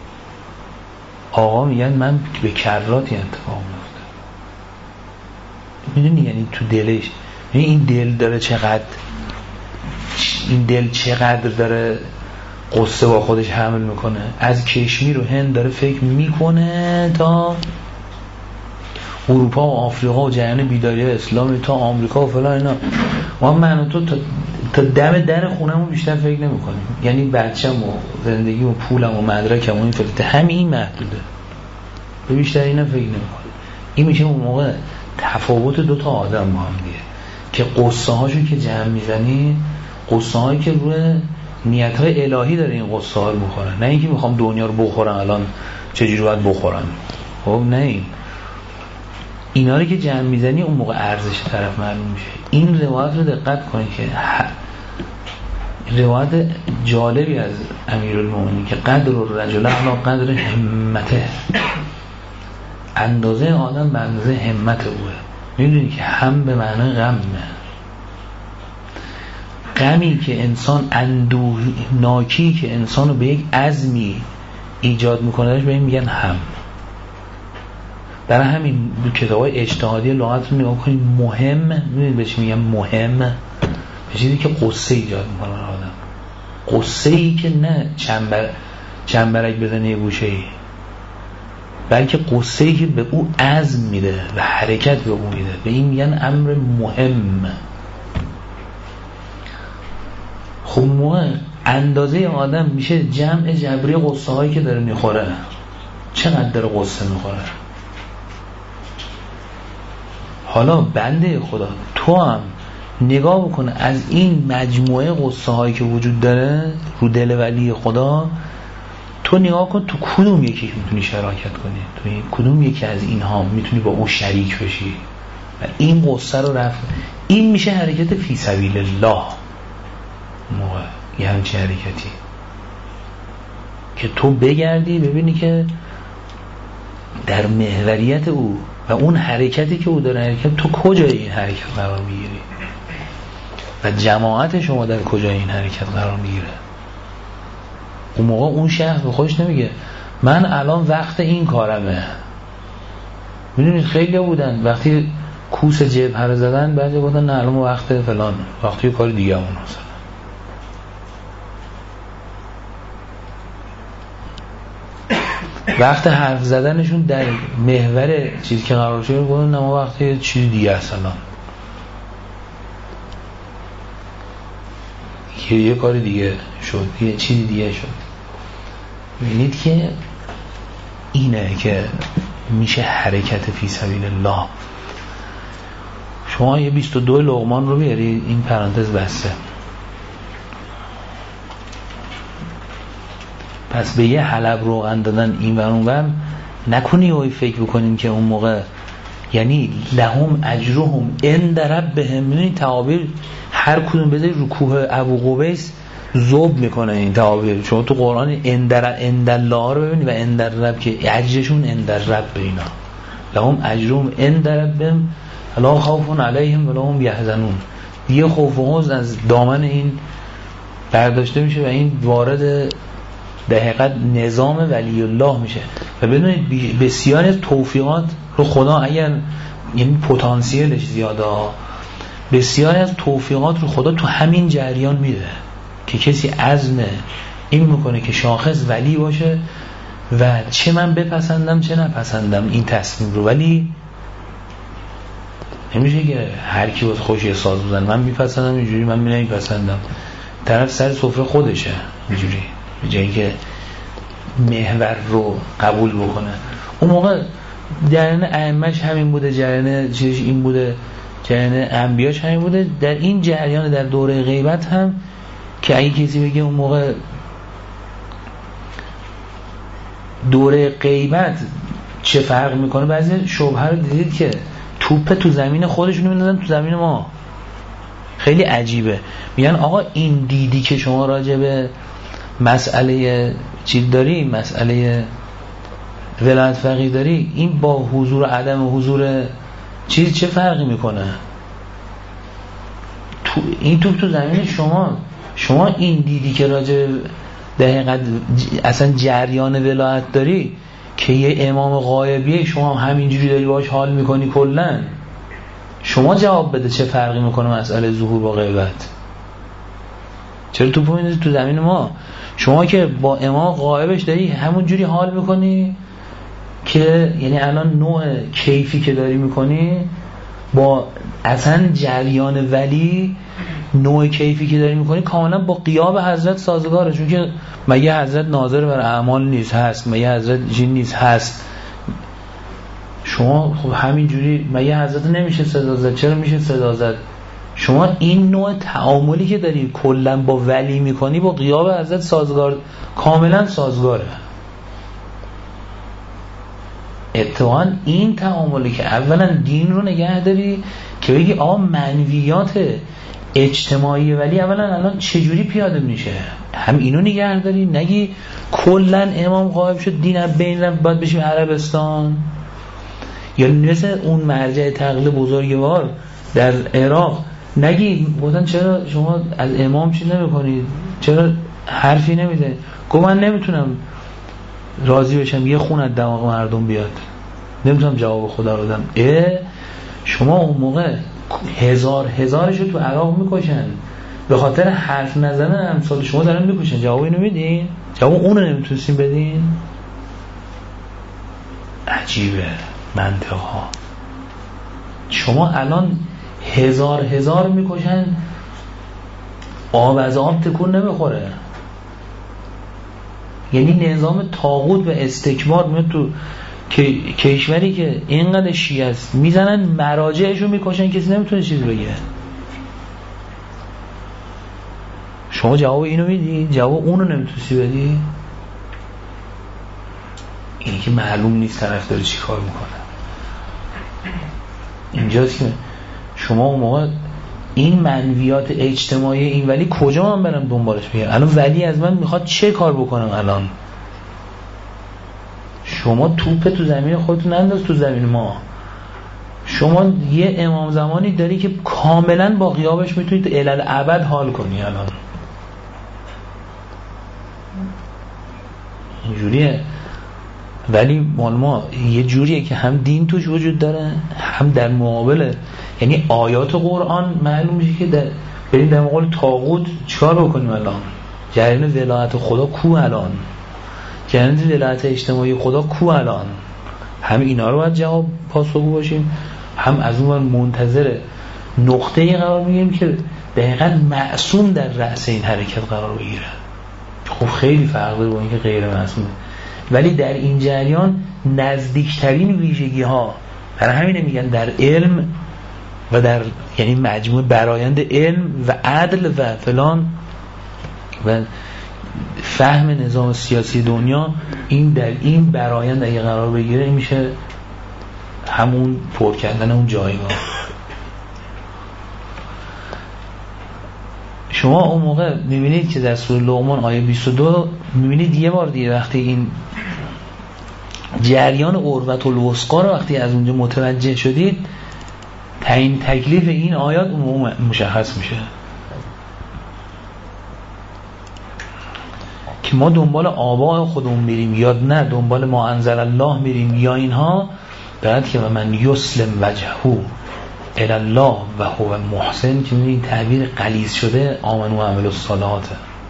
آقا میگن من به کراتی انتقام میفتم. میدونی یعنی تو دلش، یعنی این دل داره چقدر این دل چقدر داره قصه با خودش حمل میکنه. از کشمیر و هند داره فکر میکنه تا اروپا و آفریقا و جریان بیداری اسلامی تا آمریکا و فلان اینا. ما من و تو تا, تا دم در خونمون بیشتر فکر نمیکنیم. یعنی بچه‌م و زندگی و پولم و مدرکم و این فلت همین محدوده، به بیشتر اینا فکر نمیکنیم. این میشه اون موقع تفاوت دو تا آدم با هم دیگه که قصه هاشو که جمع میزنی، قصه هایی که روی نیت های الهی داره این قصه ها رو بخورن، نه اینکه میخوام دنیا رو بخورن الان چجوری باید بخورن. خب نه، این اینا رو که جمع میزنی اون موقع ارزش طرف معلوم میشه. این روایت رو دقت کنید که روایت جالبی از امیرالمومنین که قدر الرجل علی قدر همته، اندازه آدم به اندازه همت اوه. میدونی که هم به معنی غمه، غمی که انسان اندوه ناکی که انسان رو به یک عزمی ایجاد میکنه به این میگن هم. برای همین دو کتابای اجتهادی لغت رو نگاه کنید، مهم میدونید بهش میگن مهم، به چیزی که قصه ایجاد میکنه آدم، قصه ای که نه چنبر چنبرک بزنه یه گوشه ای، بلکه قصه ای که به او عزم میده و حرکت به او میده، به این میگن امر مهم. خب موقع اندازه آدم میشه جمع جبری قصه هایی که داره میخوره. چقدر داره قصه میخوره؟ حالا بنده خدا تو هم نگاه بکن از این مجموعه قصه هایی که وجود داره رو دل ولی خدا، تو نگاه کن تو کدوم یکی میتونی شراکت کنی، تو این کدوم یکی از اینها میتونی با اون شریک بشی و این قصه رو رفت. این میشه حرکت فی سبیل الله. موقع یه همچین حرکتی که تو بگردی ببینی که در محوریت او و اون حرکتی که او داره حرکت، تو کجای این حرکت قرار میگیری و جماعت شما در کجای این حرکت قرار میگیره. اون موقع اون شخص به خودش نمیگه من الان وقت این کارمه. میدونید خیلی بودن وقتی کوس جبهه رو زدن بعضی گفتن نه الان وقت فلان، وقتی کار دیگه همون هستن. وقت حرف زدنشون در محور چیزی که قرار شده گفتن نه ما وقت چیز دیگه هست الان، یه, یه کار دیگه شد، یه چیز دیگه شد. ببینید که اینه که میشه حرکت فی سبیل الله. شما یه بیست و دو لقمان رو بیارید، این پرانتز بسته. پس به یه حلب روغن دادن این و اون ور نکنی و فکر بکنیم که اون موقع یعنی لهم اجرهم عند ربهم. میدونی تعابیر هر کدوم بذاری رو کوه ابو قبیس ذوب میکنه این تعابیر. شما تو قرآن اندر اندالله رو ببینید و اندر رب که اجرشون اندر رب اینا، لهم اجرهم عند ربهم لا خوف علیهم ولا هم یحزنون. دیگه خوف و حزن از دامن این برداشته میشه و این وارد در حقیقت نظام ولی الله میشه. و بدونید بسیاری از توفیقات رو خدا اگر یعنی پتانسیلش زیاده، بسیاری از توفیقات رو خدا تو همین جریان میده که کسی عزم این میکنه که شاخص ولی باشه و چه من بپسندم چه نپسندم این تصمیم رو، ولی نمیشه که هر کی واسه خوشی ساز بزنه من میپسندم اینجوری من نمیپسندم، طرف سر سفره خودشه اینجوری به جایی که محور رو قبول بکنه. اون موقع جریان ائمه‌اش همین بوده، جریان چیزش این بوده، جریان انبیاش همین بوده. در این جریان در دوره غیبت هم که اگه کسی بگه اون موقع دوره غیبت چه فرق میکنه، بعضی شبهه رو دیدید که توپ تو زمین خودشونو میندازن تو زمین ما. خیلی عجیبه. میگن آقا این دیدی که شما راجع به مسئله چیز داری، مسئله ولایت فقیه داری، این با حضور و عدم حضور چیز چه فرقی میکنه؟ تو این توپ تو زمین شما، شما این دیدی که راجع در حقیقت اصلا جریان ولایت داری که یه امام غایبیه شما همینجوری داری باش حال میکنی، کلن شما جواب بده چه فرقی میکنه مسئله ظهور با غیبت؟ چرا توپ میندازی تو زمین ما؟ شما که با امام غایبش داری همون جوری حال میکنی که یعنی الان نوع کیفی که داری میکنی با اصلا جریان ولی نوع کیفی که داری میکنی کاملا با غیاب حضرت سازگاره، چون که مگه حضرت ناظر بر اعمال نیست هست، مگه حضرت جین نیست هست. شما خب همین جوری مگه حضرت نمیشه صدا زد؟ چرا میشه صدا زد؟ شما این نوع تعاملی که داری کلا با ولی میکنی با غیاب حضرت سازگار، کاملا سازگاره. اتفاقا این تعاملی که اولا دین رو نگه داری که بگی آقا منویات اجتماعی ولی اولا الان چجوری پیاده میشه، هم اینو نگه داری، نگی کلا امام غایب شد دین از بین رفت باید بشیم عربستان، یا مثل اون مرجع تقلید بزرگوار در عراق نگی بودن چرا شما از امام چی نمی کنید، چرا حرفی نمیده، گفت من نمیتونم راضی بشم یه خون از دماغ مردم بیاد، نمیتونم جواب خدا رو بدم. اه شما اون موقع هزار هزارشو تو عراق میکشن به خاطر حرف نزدن امثال شما دارن میکشن، جواب اینو میدین؟ جواب اونو نمیتونستین بدین؟ عجیبه منطقه ها. شما الان هزار هزار میکشن آب از آب تکون نمیخوره، یعنی نظام طاغوت و استکبار میاد تو کشوری که اینقدر شیعه است میزنن مراجعشو میکشن کسی نمیتونه چیز بگه. شما جواب اینو میدی؟ جواب اونو نمیتونی بدی؟ اینی که معلوم نیست طرف داره چی کار میکنه. اینجاست که شما اون موقع این منویات اجتماعی این ولی کجا من برم دنبالش بگم؟ الان ولی از من میخواد چه کار بکنم الان؟ شما توپ تو زمین خودتون انداز تو زمین ما. شما یه امام زمانی داری که کاملا با غیابش میتونید الی الابد حال کنی. الان اینجوریه، ولی مال ما یه جوریه که هم دین توش وجود داره هم در مقابل، یعنی آیات قرآن معلوم میشه که در بریم در مقابل طاغوت چیکار بکنیم. الان جریان ولایت خدا کو؟ الان جریان ولایت اجتماعی خدا کو؟ الان هم اینا رو باید جواب پاسخگو باشیم، هم از اون منتظر نقطه‌ای قرار میگیریم که دقیقاً معصوم در رأس این حرکت قرار بگیره. خب خیلی فرق داره با اینکه غیر معصومه، ولی در این جریان نزدیکترین ویژگی ها، برای همینه میگن در علم و در یعنی مجموع برایند علم و عدل و فلان و فهم نظام سیاسی دنیا، این در این برایند اگه قرار بگیره میشه همون پر کردن اون جایگاه. شما اون موقع میبینید که در سوره لقمان آیه بیست و دو میبینید یه بار دیگه وقتی این جریان عروة الوثقی رو وقتی از اونجا متوجه شدید تعیین تکلیف این آیات مشخص میشه که ما دنبال آباء خودمون میریم یا نه دنبال ما انزل الله میریم یا اینها. بعد که من یسلم وجهه الی الله و هو محسن که این تعبیر غلیظ شده آمنوا و عملوا الصالحات،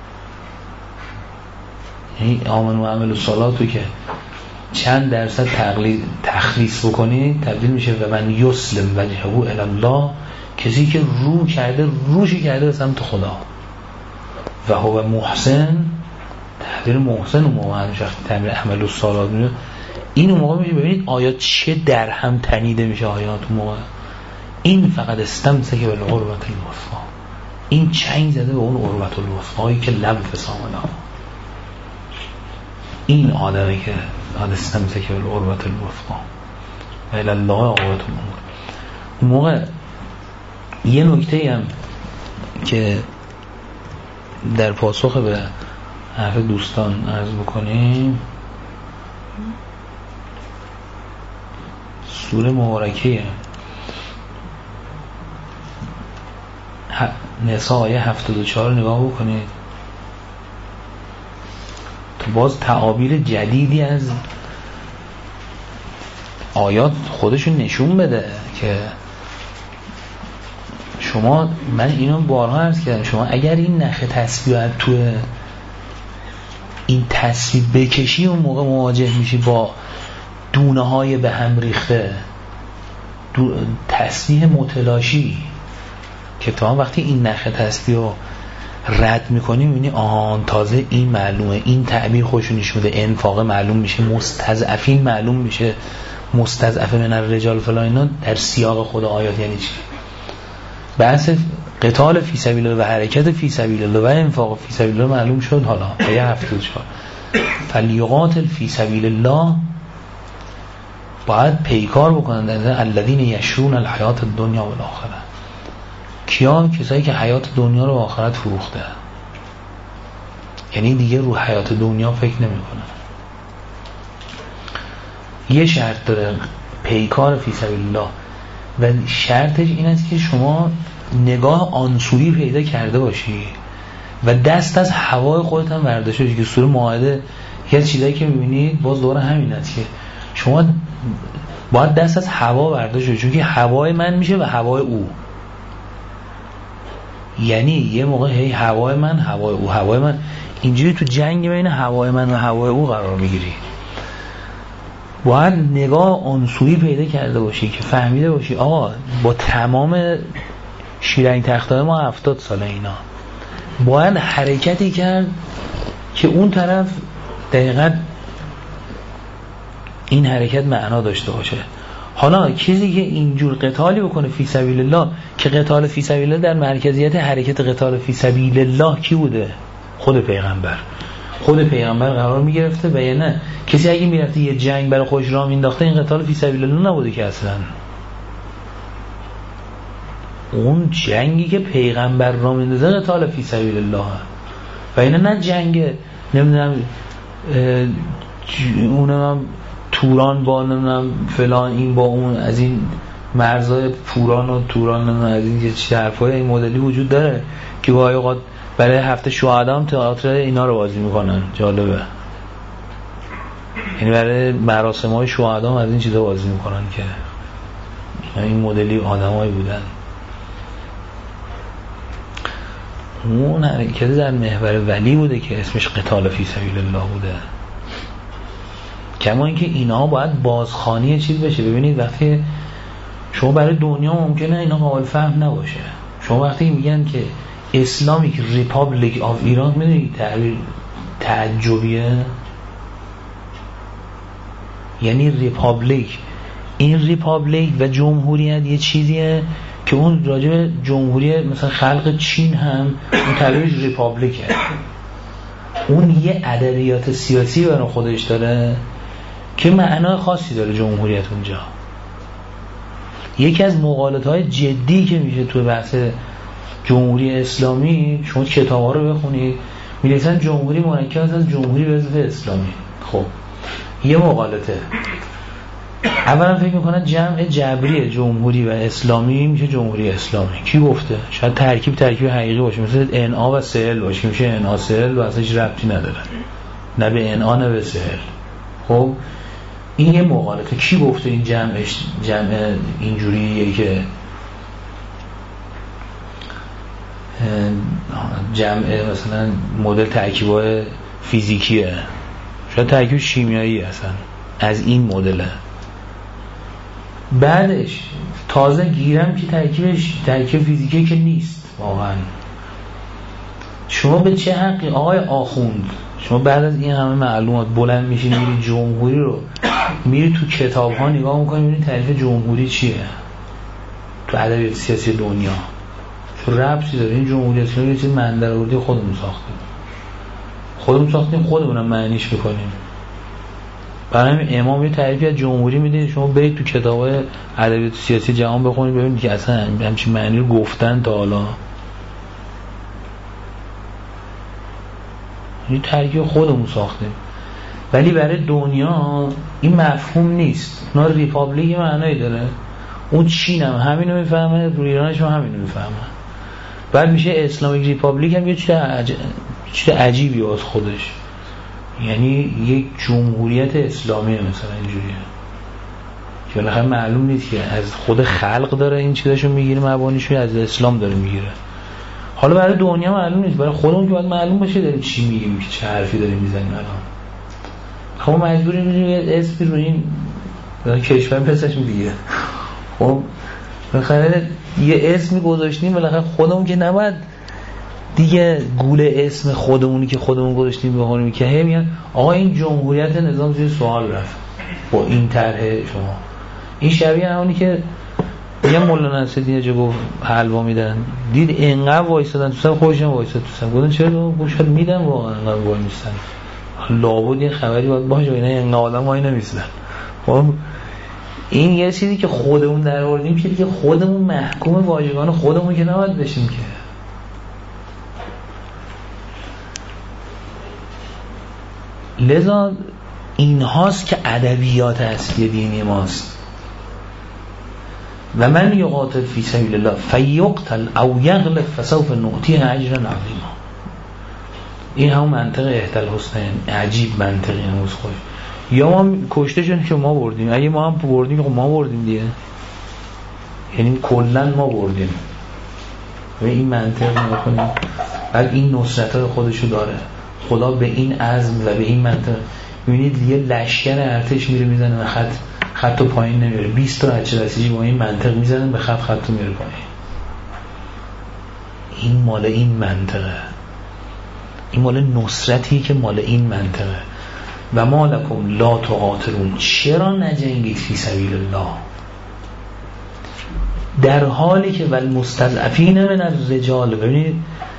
یعنی آمنوا و عملوا الصالحات که چند درصد تقلید تخلیص بکنید تبدیل میشه و من یسلم وجهه الی الله، کسی که رو کرده روشی کرده به سمت خدا. و هو محسن تعبیر محسن اون موقع همیشه تعبیر عمل و صالحات میشه. این اون موقع میشه ببینید آیات چه در هم تنیده میشه آیات اون موقع. این فقط استمسک بالعروة الوثقی، این چنگ زده به اون عروة الوثقی که لب فسامنا. این آدمی که استمسک بالعروة الوثقی و الی الله عاقبة الامور. اون موقع یه نکته هم که در پاسخ به حرف دوستان عرض بکنیم، سوره مبارکه نساء آیه هفتاد و چهار نگاه بکنید، تو باز تعابیر جدیدی از آیات خودشون نشون بده که شما، من اینو بارها عرض کردم، شما اگر این نخ تسبیح تو این تسبیح بکشی اون موقع مواجه میشی با دونه های به هم ریخته، تسبیح متلاشی که تا وقتی این نخ تسبیح رو رد میکنی میبینی آهان تازه این معلومه، این تعبیر خوشو نشون میده، انفاق معلوم میشه، مستضعفین معلوم میشه، مستضعف من الرجال فلان، اینا در سیاق خود آیات یعنی چی؟ بحث قتال فی سبیل الله و حرکت فی سبیل الله و انفاق فی سبیل الله معلوم شد. حالا آیه هفتاد و چهار فلیقاتل فی سبیل الله، باید پیکار بکنن در الذین یشرون الحیات الدنیا و الاخره. کیا؟ کسایی که حیات دنیا رو و آخرت فروخته، یعنی دیگه رو حیات دنیا فکر نمی کنن. یه شرط داره پیکار فی سبیل الله و شرطش این است که شما نگاه آنسویی پیدا کرده باشی و دست از هوای خودت هم برداشته باشی که سوره مائده یه چیزایی که می‌بینید باز دوباره همین است که شما باید دست از هوا برداشته باشی، چون که هوای من میشه و هوای او، یعنی یه موقع هی هوای من هوای او هوای من، اینجوری تو جنگ بین هوای من و هوای او قرار میگیری. باید نگاه آنسویی پیدا کرده باشی که فهمیده باشی آقا با تمام شیرنگ تختای ما هفتاد ساله اینا باید حرکتی کرد که اون طرف دقیقاً این حرکت معنا داشته باشه. حالا کسی که اینجور قتالی بکنه فی سبیل الله، که قتال فی سبیل الله در مرکزیت حرکت قتال فی سبیل الله کی بوده؟ خود پیغمبر. خود پیغمبر قرار میگرفته و یا نه کسی اگه میرفته یه جنگ برای خودش راه مینداخته این قتال فی سبیل الله نبوده که اصلا. اون جنگی که پیغمبر راه میندازه قتال فی سبیل الله و اینا نه جنگ نمیدونم اونم توران با نمیدونم فلان این با اون از این مرزای پوران و توران نمیدونم از این چه حرفای این مدلی وجود داره که گاهی اوقات برای هفته شهدا هم تئاتر اینا رو بازی میکنن. جالبه، یعنی برای مراسم‌های شهدا هم از این چیزا بازی میکنن که این مدلی آدمایی بودن. اون حرکت در محور ولی بوده که اسمش قتال فی سبیل الله بوده. کما اینکه اینا باید بازخوانی چیز بشه. ببینید وقتی شما برای دنیا ممکنه اینا قابل فهم نباشه، شما وقتی میگن که اسلامیک ریپابلیک آف ایران، میدونید تعبیر تعجبیه، یعنی ریپابلیک، این ریپابلیک و جمهوریت یه چیزیه که اون راجع جمهوری مثلا خلق چین هم اون تعبیرش ریپابلیکه، اون یه ادبیات سیاسی برای خودش داره که معنای خاصی داره جمهوریت اونجا. یکی از مقالطه‌های جدی که میشه توی بحث جمهوری اسلامی، شما کتاب‌ها رو بخونید می‌نویسن جمهوری مرکب از جمهوری به اضافه اسلامی. خب یه مقالطه اولا فکر میکنن جمع جبری جمهوری و اسلامی میشه جمهوری اسلامی. کی گفته؟ شاید ترکیب ترکیب حقیقی باشه، مثل ان آ و سل باشه، میشه ان آ سل و اصلا هیچ ربطی نداره، نه به ان آ نه به سل. خب این یه مغالطه. کی گفته این جمعش جمع اینجوریه که جمع مثلا مدل ترکیبای فیزیکیه؟ شاید ترکیب شیمیایی اصلا از این مدله. بعدش تازه گیرم که ترکیبش ترکیب فیزیکی که نیست واقعا. شما به چه حقی آقای آخوند شما بعد از این همه معلومات بلند میشین میری جمهوری رو میری تو کتاب ها نگاه میکنی میبینی تعریف جمهوری چیه تو ادبیات سیاسی دنیا؟ چون ربطی داره این جمهوری اسلامی یه چیز من درآوردی خودمون ساختیم خودمون ساختیم خودمونم معنیش میکنیم. برای همین امام یه تعریفی از جمهوری میده، شما برید تو کتاب‌های ادبیات سیاسی جهان بخونید ببینید که اصلا همچین معنی رو گفتن تا حالا. این ترکیب خودمون ساختیم ولی برای دنیا این مفهوم نیست. اونا ریپابلیک معنایی داره، اون چین هم همینو میفهمه، روی ایرانش هم همینو میفهمه. بعد میشه اسلامیک ریپابلیک هم یه چیز عجیب چیز عجیبی از خودش، یعنی یک جمهوریت اسلامی مثلا اینجوریه که بالاخره معلوم نیست که از خود خلق داره این چیزاشو میگیره، مبانیشو از اسلام داره میگیره. حالا برای دنیا معلوم نیست، برای خودمون که باید معلوم باشه داریم چی میگیم، که چه حرفی داریم میزنیم. الان خب مجبوریم یه اسمی رو این کشور پسش میگیره. خب بالاخره یه اسمی گذاشتیم، بالاخره خودمون که نباید دیگه گوله اسم خودمونی که خودمون گذاشتیم بخونیم که هی میگن آقا این جمهوریت نظام زیر سوال رفت با این طرح شما. این شبیه همونی که یه مولانا نصرالدین جا گفت حلوا میدن، دید انقدر وایسادن تو سر خودشون وایساد تو سر گفتن چرا گوشت میدن واقعا انقدر وای میستن، لابد یه خبری باید باشه اینا انقدر آدم وای نمیستن. خب این یه چیزی که خودمون در آوردیم که دیگه خودمون محکوم واژگان خودمون که نباید بشیم که. لذا این هاست که ادبیات اصلی دینی ماست. و من یقاتل فی سبیل الله فیقتل او یغلب فسوف نؤتیه اجرا عظیما. این همون منطق احدی الحسنین، عجیب منطقی امروز خوش. یا ما کشته شدیم که ما بردیم، اگه ما هم بردیم که ما بردیم دیگه، یعنی کلا ما بردیم. و این منطق نکنیم بعد این نصرت های خودشو داره. خدا به این عزم و به این منطق میبینید یه لشکر ارتش میره میزنه و خط خطو پایین نمیره، بیست تا بچه بسیجی با این منطق میزنن به خط خطو میره پایین. این مال این منطقه، این مال نصرتی که مال این منطقه. و ما لکم لا تقاتلون، چرا نجنگید فی سبیل الله در حالی که والمستضعفین من الرجال. ببینید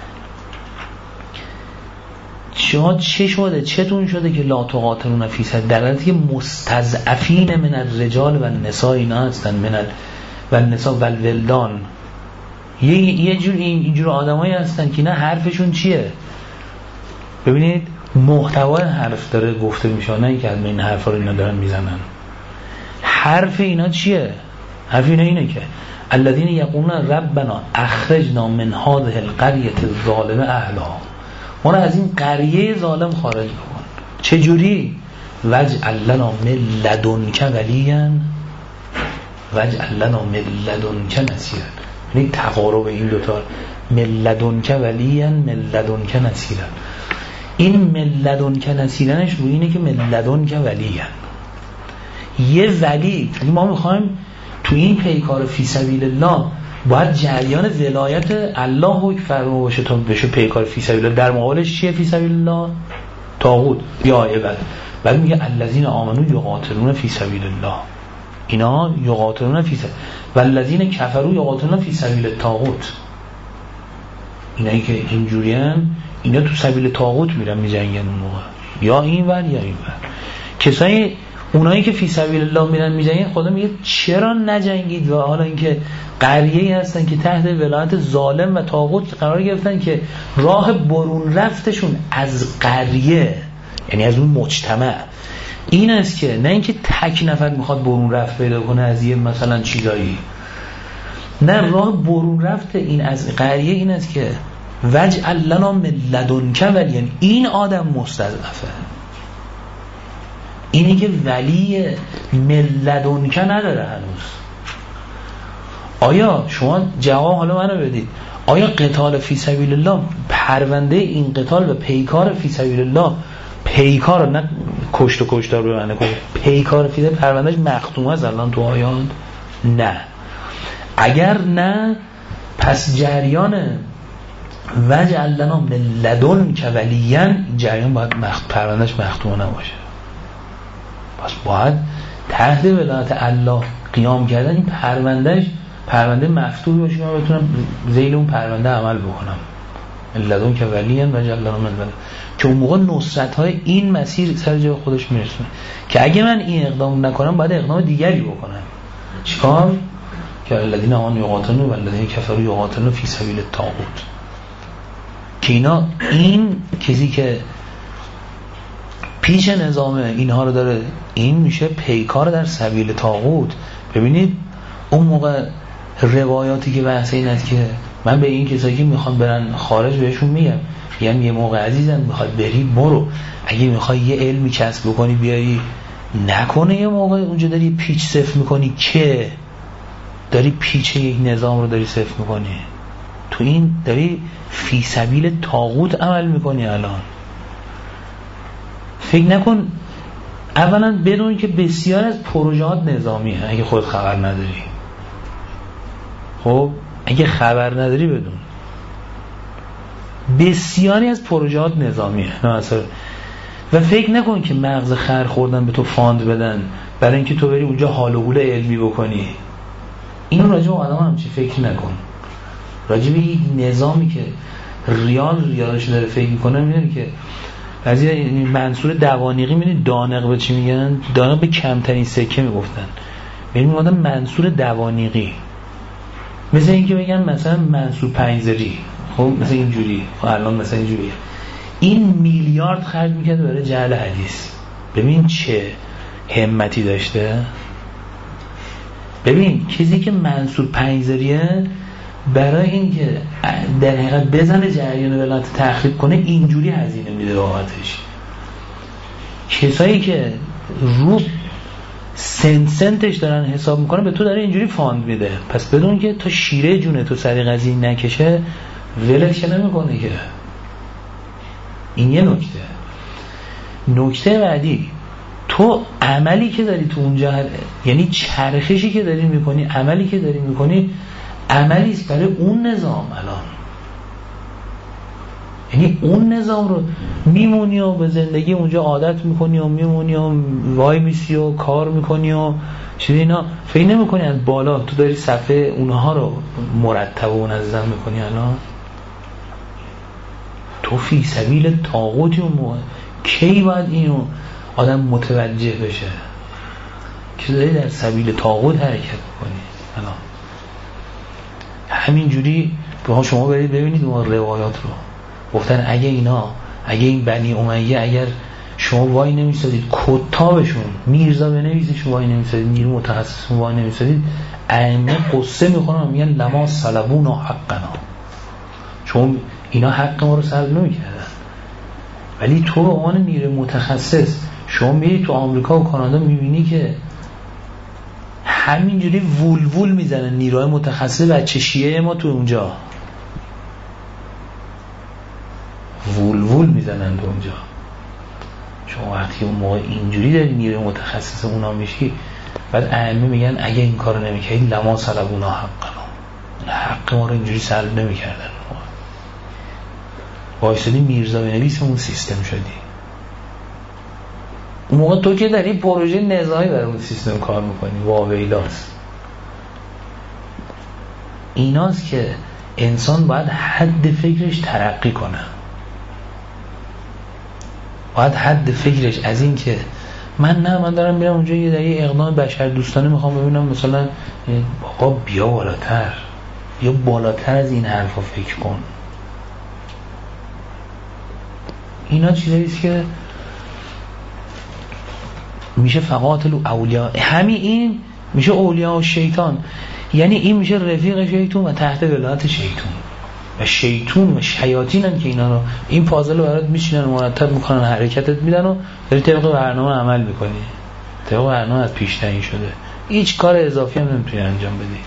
شما چه شده چتون شده که لا تقاتلون فی سبیل، در حالی که مستضعفین من الرجال و النساء اینا هستن، من ال... و النساء و الولدان. یه یه جور این اینجور آدمایی هستن که نه حرفشون چیه. ببینید محتوای حرف داره گفته میشه، نه اینکه این حرفا رو اینا دارن میزنن. حرف اینا چیه؟ حرف اینا اینه که الذين يقولون ربنا اخرجنا من هذه القريه الظالمه اهلها، ما رو از این قریه ظالم خارج بکن. چجوری؟ واجعل لنا من لدنک ولیا واجعل لنا من لدنک نصیرا. یعنی تقارب این دوتا، من لدنک ولیا من لدنک نصیرا. این من لدنک نصیرانش روی اینه که من لدنک ولیا، یه ولی. ما میخوایم تو این پیکار فی سبیل الله باید جریان ولایت الله حکم فرما باشه تا بشه پیکار فی سبیل الله. در مقابلش چیه فی سبیل الله؟ طاغوت یا عباد. بعد میگه الذین آمنوا یقاتلون فی سبیل الله، اینا یقاتلون فی سبیل، والذین کفروا یقاتلون فی سبیل الطاغوت. اینایی که اینجوریان اینا تو سبیل طاغوت میرن میجنگن اون موقع، یا این ور یا این ور. کسایی اونایی که فی سبیل الله میرن میجنگن، خدا میگه چرا نجنگید؟ و حالا اینکه قریه‌ای هستن که تحت ولایت ظالم و طاغوت قرار گرفتن که راه برون رفتشون از قریه، یعنی از اون مجتمع این است که نه اینکه تک نفر میخواد برون رفت پیدا کنه از یه مثلا چیزایی، نه، راه برون رفت این از قریه این است که وجعل لنا من لدنک ولیا. این آدم مستضعفه، اینی که ولی من لدنک نداره هنوز. آیا شما جواب حالا منو بدید، آیا قتال فی سبیل الله، پرونده این قتال و پیکار فی سبیل الله، پیکار نه کشت و کشتار به معنی کشت، پیکار فی سبیل پروندهش مختومه است الان تو آیات؟ نه. اگر نه پس جریان وجعل لنا من لدنک ولیا جریان باید مخت... پروندهش مختومه نباشه. پس باید تحت ولایت الله قیام کردن این پروندهش پرونده مفتوح باشه که من بتونم ذیل اون پرونده عمل بکنم. لدنک ولیا وجعل لنا من لدنک، که اون موقع نصرت های این مسیر سر جای خودش میرسونه. که اگه من این اقدام نکنم باید اقدام دیگری بکنم. چیکار؟ که الذین آمنوا یقاتلون و الذین کفروا یقاتلون فی سبیل الطاغوت. که اینا این کسی که پیش نظام اینها رو داره این میشه پیکار در سبیل طاغوت. ببینید اون موقع روایاتی که بحث این است که من به این کسایی که میخوان برن خارج بهشون میگم، یعنی یه موقع عزیزم میخواد بری برو، اگه میخوای یه علمی کسب بکنی بیایی، نکنه یه موقع اونجا داری پیچ صفر میکنی که داری پیچ یک نظام رو داری صفر میکنی، تو این داری فی سبیل طاغوت عمل میکنی. الان فکر نکن، اولا بدون که بسیار از پروژهات نظامیه اگه خود خبر نداری. خب اگه خبر نداری بدون بسیاری از پروژهات نظامیه مثلا. و فکر نکن که مغز خر خوردن به تو فاند بدن برای اینکه تو بری اونجا حال و حول علمی بکنی. اینو راجع به آدم هم چی فکر نکن. راجع به یک نظامی که ریال ریالش داره فکر میکنه، میدونی که بعضی منصور دوانیقی میدونی دانق به چی میگن؟ دانق به کمترین سکه میگفتن. ببین میگن منصور دوانیقی، مثل اینکه بگن مثلا منصور پنجزری، خب مثلا اینجوری، خب الان مثلا اینجوری این میلیارد خرج میکرد برای جعل حدیث. ببین چه همتی داشته. ببین کسی که منصور پنجزریه برای اینکه در حقیقت بزنه جریان ولایت تخریب کنه اینجوری هزینه میده بابتش. کسایی که رو سنت سنتش دارن حساب میکنه به تو داره اینجوری فاند میده. پس بدون که تا شیره جونه تو سری قضیه نکشه ولش که نمیکنه که. این یه نکته. نکته بعدی، تو عملی که داری تو اونجا، یعنی چرخشی که داری میکنی، عملی که داری میکنی عملی است برای اون نظام. الان یعنی اون نظام رو میمونی و به زندگی اونجا عادت میکنی و میمونی و وای میسی و کار میکنی و چیزی اینا، فکر نمیکنی از بالا تو داری صفحه اونها رو مرتب و منظم میکنی. الان تو فی سبیل طاغوتی اون موقع کی باید اینو آدم متوجه بشه که داری در سبیل طاغوت حرکت میکنی. الان همینجوری به شما برید ببینید اون روایات رو گفتن اگه اینا اگه این بنی امیه اگر شما وای نمیستادید کتابشون میرزا بنویسیشون وای نمیستادید، نیرو متخصصون وای نمیستادید، ائمه قصه میخونن میگن لما صلبونا حقنا، چون اینا حق ما رو سلب نمیکردن. ولی تو به عنوان نیرو متخصص شما میری تو آمریکا و کانادا میبینی که همینجوری وول وول میزنن نیروهای متخصص بچه شیعه ما تو اونجا، وول وول میزنن تو اونجا. شما وقتی اون موقع اینجوری داری نیروی متخصص اونا میشی، بعد ائمه میگن اگه این کارو نمیکردید لما صلبونا حقنا، حق ما رو اینجوری سلب نمیکردن. وایسادی میرزا بنویس اون سیستم شدی. اون موقع تو که داری پروژه نظامی برای اون سیستم کار میکنی، واویلاست. ایناست که انسان باید حد فکرش ترقی کنه، باید حد فکرش از این که من نه من دارم میرم اونجا یه داری اقدام بشر دوستانه میخوام ببینم، مثلا آقا بیا بالاتر، بیا بالاتر از این حرفا فکر کن. اینا چیزاییست که میشه فقاتل اولیاء، همین این میشه اولیاء و شیطان، یعنی این میشه رفیق شیطان و تحت ولایت شیطان و شیطان و شیاطینن که اینا رو این پازل رو برات میشینن مرتب میکنن، حرکتت میدن و داری طبق برنامه عمل میکنی، طبق برنامه از پیش تعیین شده، هیچ کار اضافی هم نمیتونی انجام بدی.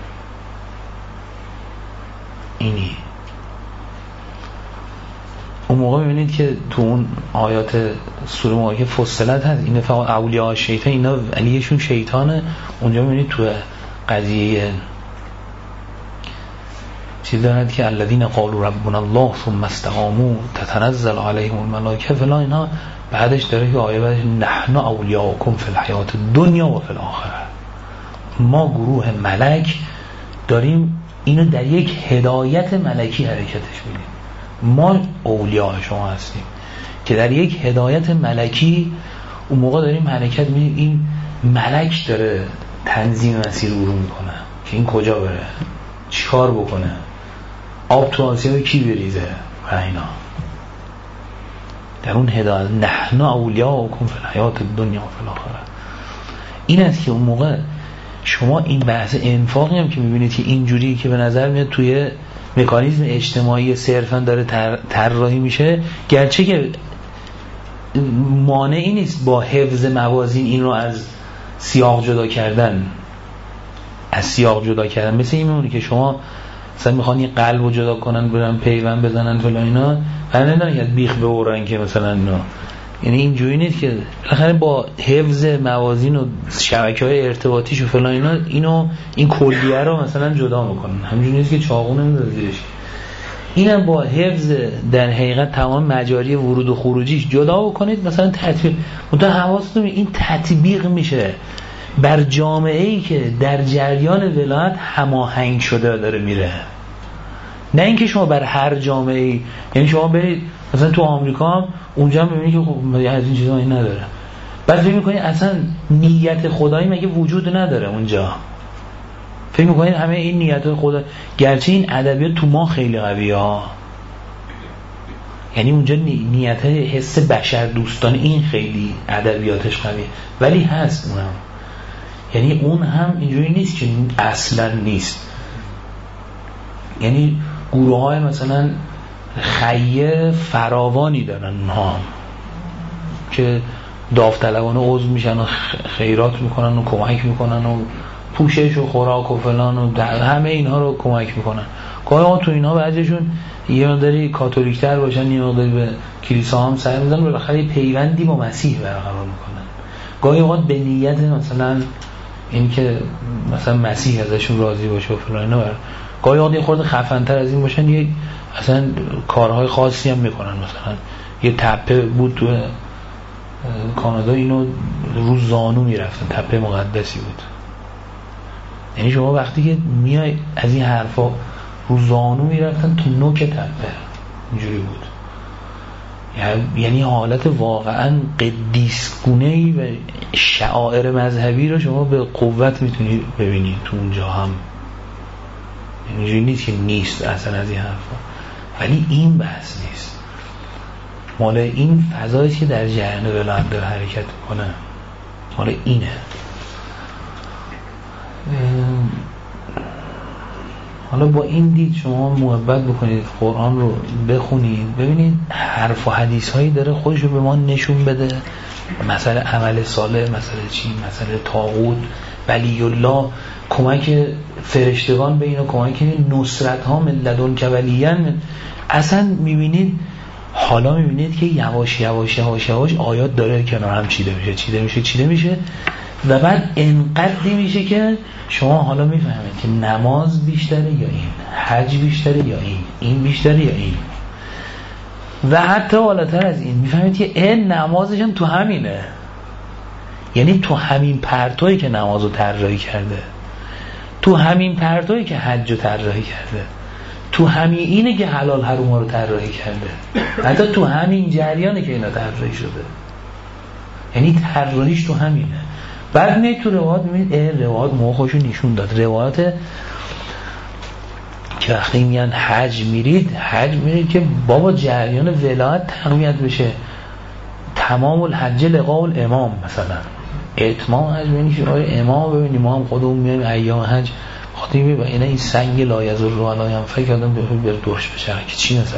اینی اون موقع میبینید که تو اون آیات سوره مبارکه فصلت هست این فقط اولیاء شیطان، اینا علیشون شیطانه. اونجا میبینید تو قضیه چیز دارد که الذین قالوا ربنا الله ثم استقاموا تتنزل علیهم الملائکه فلا، اینا بعدش داره که آیه بعدش نحن اولیاؤکم فی الحیات الدنیا و فی الاخره، ما گروه ملک داریم اینو در یک هدایت ملکی حرکتش میدیم، ما اولیاء شما هستیم که در یک هدایت ملکی اون موقع داریم حرکت میدیم. این ملک داره تنظیم مسیر رو میکنه که این کجا بره، چیکار بکنه، آب تو آسیاب کی بریزه و اینا، در اون هدایت نحن اولیاؤکم فی الحیات الدنیا و فی الاخره. این است که اون موقع شما این بحث انفاقی هم که میبینید که اینجوری که به نظر میاد توی مکانیزم اجتماعی صرفا داره طراحی میشه، گرچه که مانعی نیست با حفظ موازین این رو از سیاق جدا کردن، از سیاق جدا کردن. مثل این میمونه که شما مثلا میخوان یه قلب رو جدا کنن برن پیوند بزنن فلان اینا، بعد نمیدونن که بیخ ببرن که مثلا اینا، یعنی اینجوری نیست که بالاخره با حفظ موازین و شبکه‌های ارتباطیش و فلان اینا اینو این کلیه رو مثلا جدا میکنن، همینجوری نیست که چاقو نمیذاره زیرش، اینم با حفظ در حقیقت تمام مجاری ورود و خروجیش جدا بکنید مثلا تطبیق. منتها حواستون این تطبیق میشه بر جامعه‌ای که در جریان ولایت هماهنگ شده داره میره، نه اینکه شما بر هر جامعه‌ای، یعنی شما برید مثلا تو آمریکا هم اونجا هم ببینید که خب از این چیزا این نداره، بعد فکر می‌کنید اصلا نیت خدایی مگه وجود نداره اونجا، فکر می‌کنید همه این نیت خدا، گرچه این ادبیات تو ما خیلی قویه ها، یعنی اونجا نیت حس بشر دوستان این خیلی ادبیاتش قویه، ولی هست اونم، یعنی اون هم اینجوری نیست که اصلا نیست، یعنی گروه های مثلا خیه فراوانی دارن اونها که داوطلبانه عضو میشن و خیرات میکنن و کمک میکنن و پوشش و خوراک و فلان و همه اینها رو کمک میکنن. گاهی ها تو اینها بعضیشون یه مقداری کاتولیکتر باشن، یه مقداری به کلیسا هم سر میزنن و بالاخره پیوندی با مسیح برقرار میکنن، گاهی اوقات به نیت مثلا این که مثلا مسیح ازشون راضی باشه و فلان اینا، گاهی اوقات یه خورده خفن‌تر از این باشن، یه اصلا کارهای خاصی هم میکنن. مثلا یه تپه بود تو کانادا، اینو رو زانو میرفتن، تپه مقدسی بود، یعنی شما وقتی که میای از این حرفا رو زانو میرفتن تو نوک تپه، اینجوری بود، یعنی حالت واقعا قدیسگونه‌ای و شعائر مذهبی رو شما به قوت میتونید ببینید تو اونجا هم، اینجوری نیست که نیست اصلا از این حرفا، ولی این بحث نیست، مال این فضایی که در جریان ولایت داره حرکت کنه، مال اینه. حالا با این دید شما محبت بکنید، قرآن رو بخونید، ببینید حرف و حدیث هایی داره خودش رو به ما نشون بده، مسئله عمل صالح، مسئله چی، مسئله طاغوت، ولی الله، کمک فرشتگان به اینا، کمک نصرت ها من لدن که ولیان. اصلا میبینید، حالا میبینید که یواش یواش یواش یواش آیات داره کنار هم چیده میشه چیده میشه چیده میشه و بعد انقدری میشه که شما حالا میفهمید که نماز بیشتره یا این، حج بیشتره یا این، این بیشتره یا این، و حتی بالاتر از این میفهمید که این نمازش هم تو همینه، یعنی تو همین پرتویی که نمازو طراحی کرده، تو همین پرتویی که حجو طراحی کرده، تو همین اینه که حلال حروم رو طراحی کرده، حتی تو همین جریانه که اینا طراحی شده، یعنی طراحیش تو همینه. بعد می تو روایات میبینید روایات موقع خوشو نشون داد، روایات که وقتی میگن حج میرید، حج میرید که بابا جریان ولایت تقویت بشه، تمام الحج لقاء الامام مثلا، اتمام حج بینی که آره امام ببینیم ما هم خودمون میایم ایام حج خاطر به اینا این سنگ لایزر رو علایم فکر آدم بره درش بشه که چی مثلا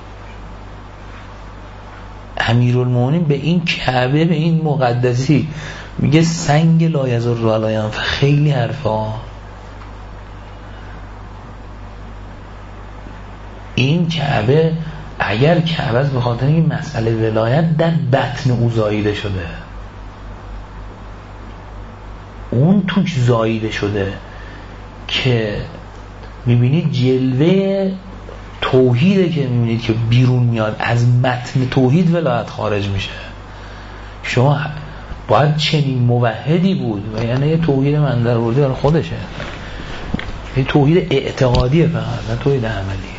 امیرالمومنین به این کعبه به این مقدسی میگه سنگ لایزر رو علایم خیلی حرفا. این کعبه اگر کعبه از به خاطر این مسئله ولایت در بطن او زاییده شده اون توش زاییده شده که میبینید جلوه توحیده که میبینید که بیرون میاد از متن توحید ولایت خارج میشه. شما باید چنین موحدی بود و یعنی یه توحید من در ورده در خودشه یه توحید اعتقادیه فقط نه توحید عملی.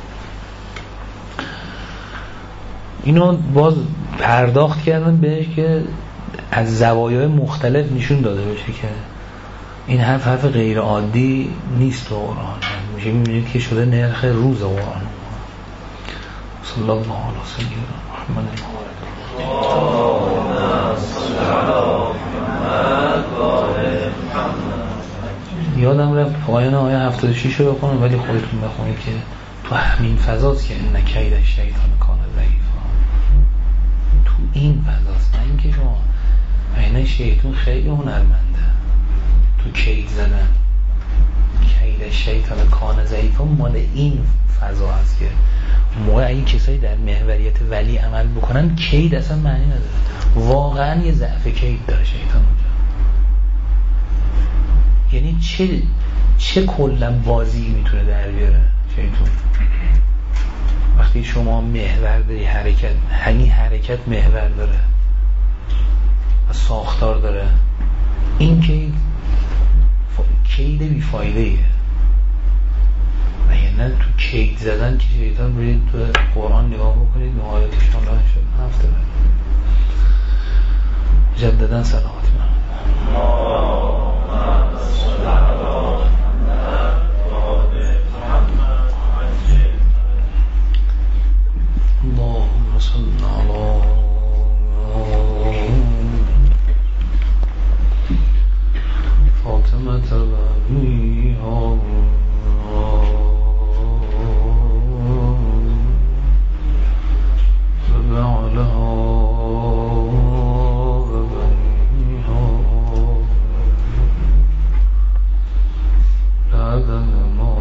اینو باز پرداخت کردن بهش که از زوایای مختلف نشون داده بشه که این حرف حرف غیر عادی نیست تو قرآن. میشه میبینید که شده نرخ روز قرآن. صلی الله علیه سیدنا محمد یادم رفت پایان آیه هفتاد و شش رو بخونم ولی خودتون بخونید که تو همین فضاست که ان کید شیطان کان ضعیفا. تو این فضاست نه اینکه شما عین شیطان خیلی هنرمنده تو کید زدن. کید شیطان کان ضعیفا مال این فضا هست که موقع این کسایی در محوریت ولی عمل بکنن کید اصلا معنی نداره. واقعا یه ضعف کید داره شیطان اونجا. یعنی چه چه کلا بازی میتونه در بیاره شیطان وقتی شما محور داری حرکت همین حرکت محور داره و ساختار داره. این کید کید بیفایده ایه و یعنی تو کید زدن که شیطان برید تو قرآن نگاه بکنید نهایتش الله شد هفته بعد جددن سلامتی من اللهم صل على فاطمة بنيها وبعلها وبنيها لعدد ما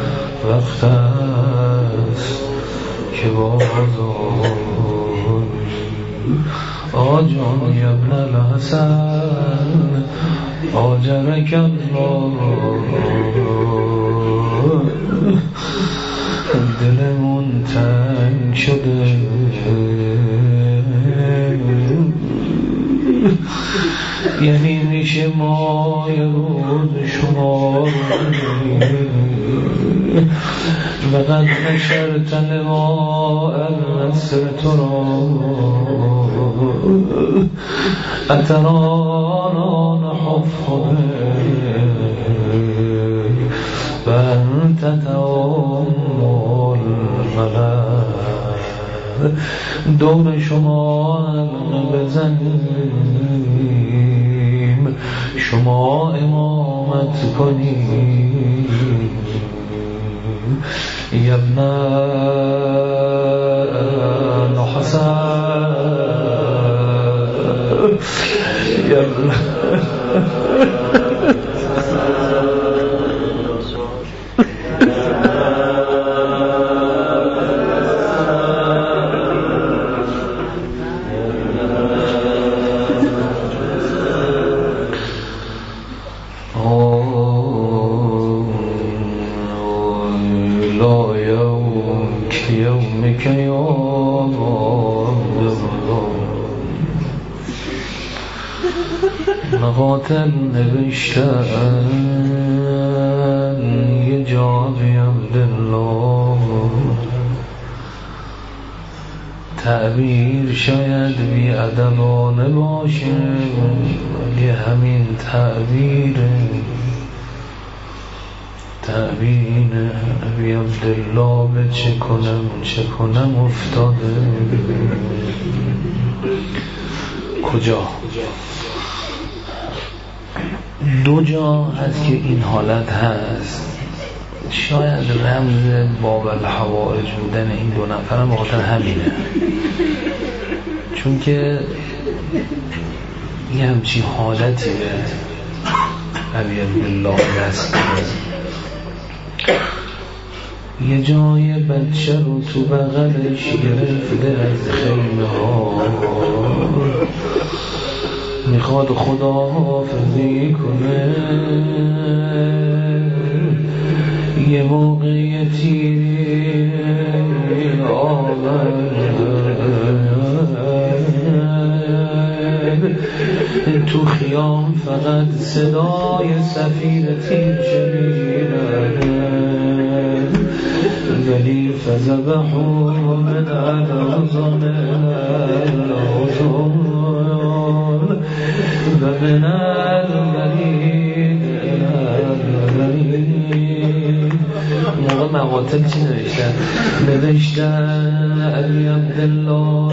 وقت است که بازار جان یا ابن الحسن آجرک الله دلمون تنگ شده یعنی میشه ما یه روز شما وقد نشرتن ما النصر تو را اترانا نحف و انت توم الملل دور شما حلقه بزنیم شما امامت کنیم یا ابن الحسن یا ابن قاتل نوشتن یه جا بی عبدالله تعبیر شاید بی ادبانه باشه ولی همین تعبیر تعبیر بی عبدالله به چه کنم چه کنم افتاده کجا دو جا هست که این حالت هست شاید رمز باب الحوائج بودن این دو نفر هم بخاطر همینه چون که یه همچین حالتی به علی عبدالله دست یه جای بچه رو تو بغلش گرفته از خیمه ها میخواد خدا حافظی کنه یه موقع یه تیری آمد تو خیام فقط صدای سفیر تیر شنیدن ولی فذبحوا من الأذن الأذن و من الورید الورید موقع مقاتل چی نوشتن؟ نوشتن علی عبدالله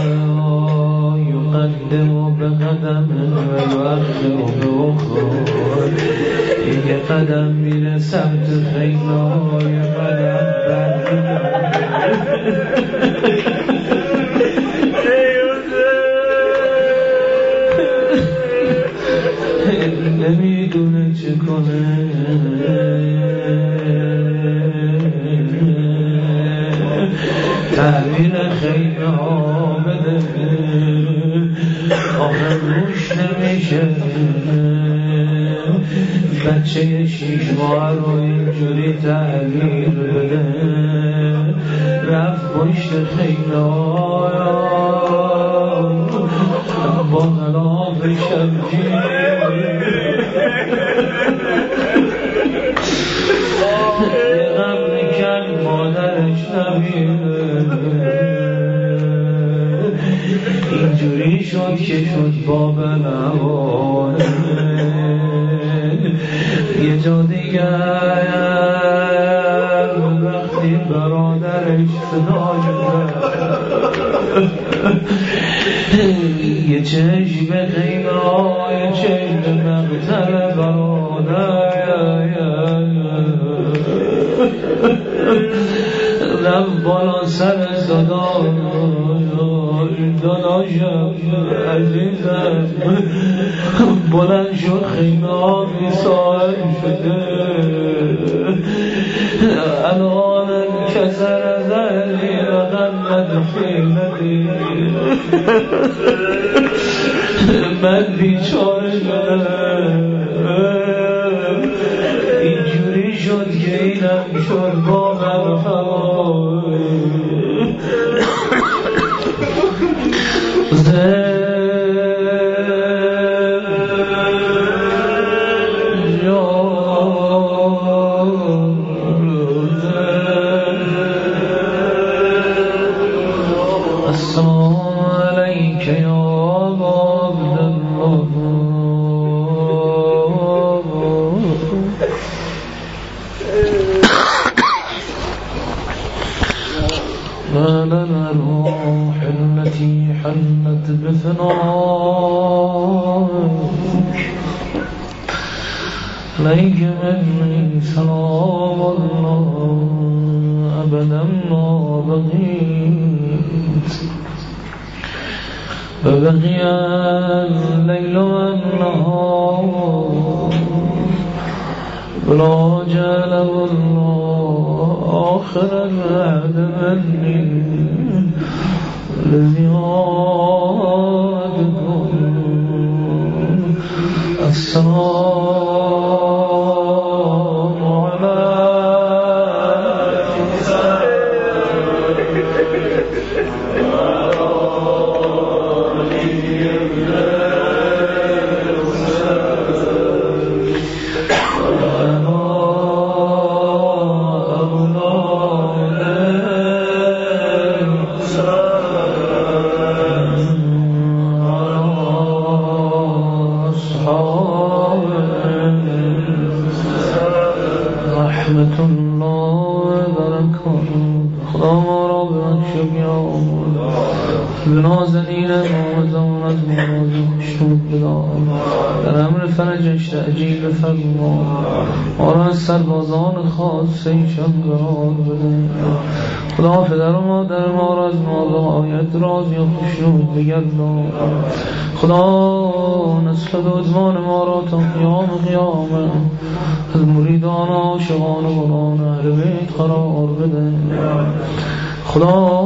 یقدم به قدم و یؤخر به اخر یه قدم میره سمت خیمه یه قدم نمیدونه چه کنه تعبیر خیمه ها بده آخر روش نمیشه بچه شیش ماه رو اینجوری تعبیر بده رفت پشت خیمه ها با غلاف شمشیر یه غم نکن مادرش نمیره اینجوری شد که شد باب نوانه یه جا دیگر وقتی برادرش صدا یه چشم به خیمه های چشم به مقتل برادر رفت بالا سر داداش داداشم عزیزم بلند شد خیمه ها بیسار شده الان كسر ذلي وغمد حيلتي من بیچاره شدم اینجوری شد که اینم شد با من عليك مني سلام الله أبدا ما بغيت فبقي الليل والنهار ولا جعل الله آخر الوعد مني الذي وعدكم السلام تأجیل فرما ما را از سربازان خاص ایشان قرار بده. خدا پدر و مادر ما را از مالایت راضی و خوشنود بگردان. خدا نسل دزمان ما را تا قیام قیامت از مریدان عاشقان و غلان اهل بیت قرار بده. خدا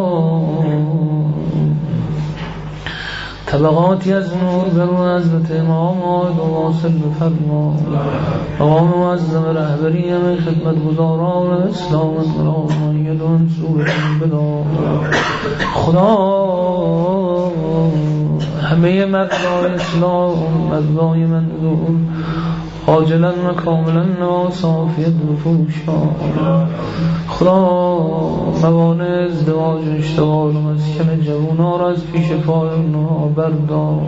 طبقاتی از نور بر حضرت امام آید و واصل بفرما. امام معظم رهبری همه خدمت گزاران اسلام را مؤید و منصور بدا. خدا همه مردای اسلام مردای منظور عاجلا و کاملا ناصافیت بفروشان. خدا موانع ازدواج و اشتغال و مسکن جوانها را از پیش پای اونها بردار.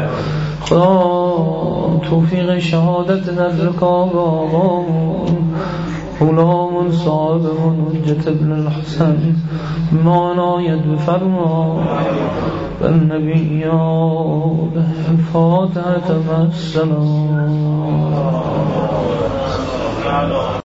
خدا توفیق شهادت در رکاب آقامون غلامون صاحبمون حجت ابن الحسن ما عنایت بفرما. والنبیات الفاتحة مع السلام.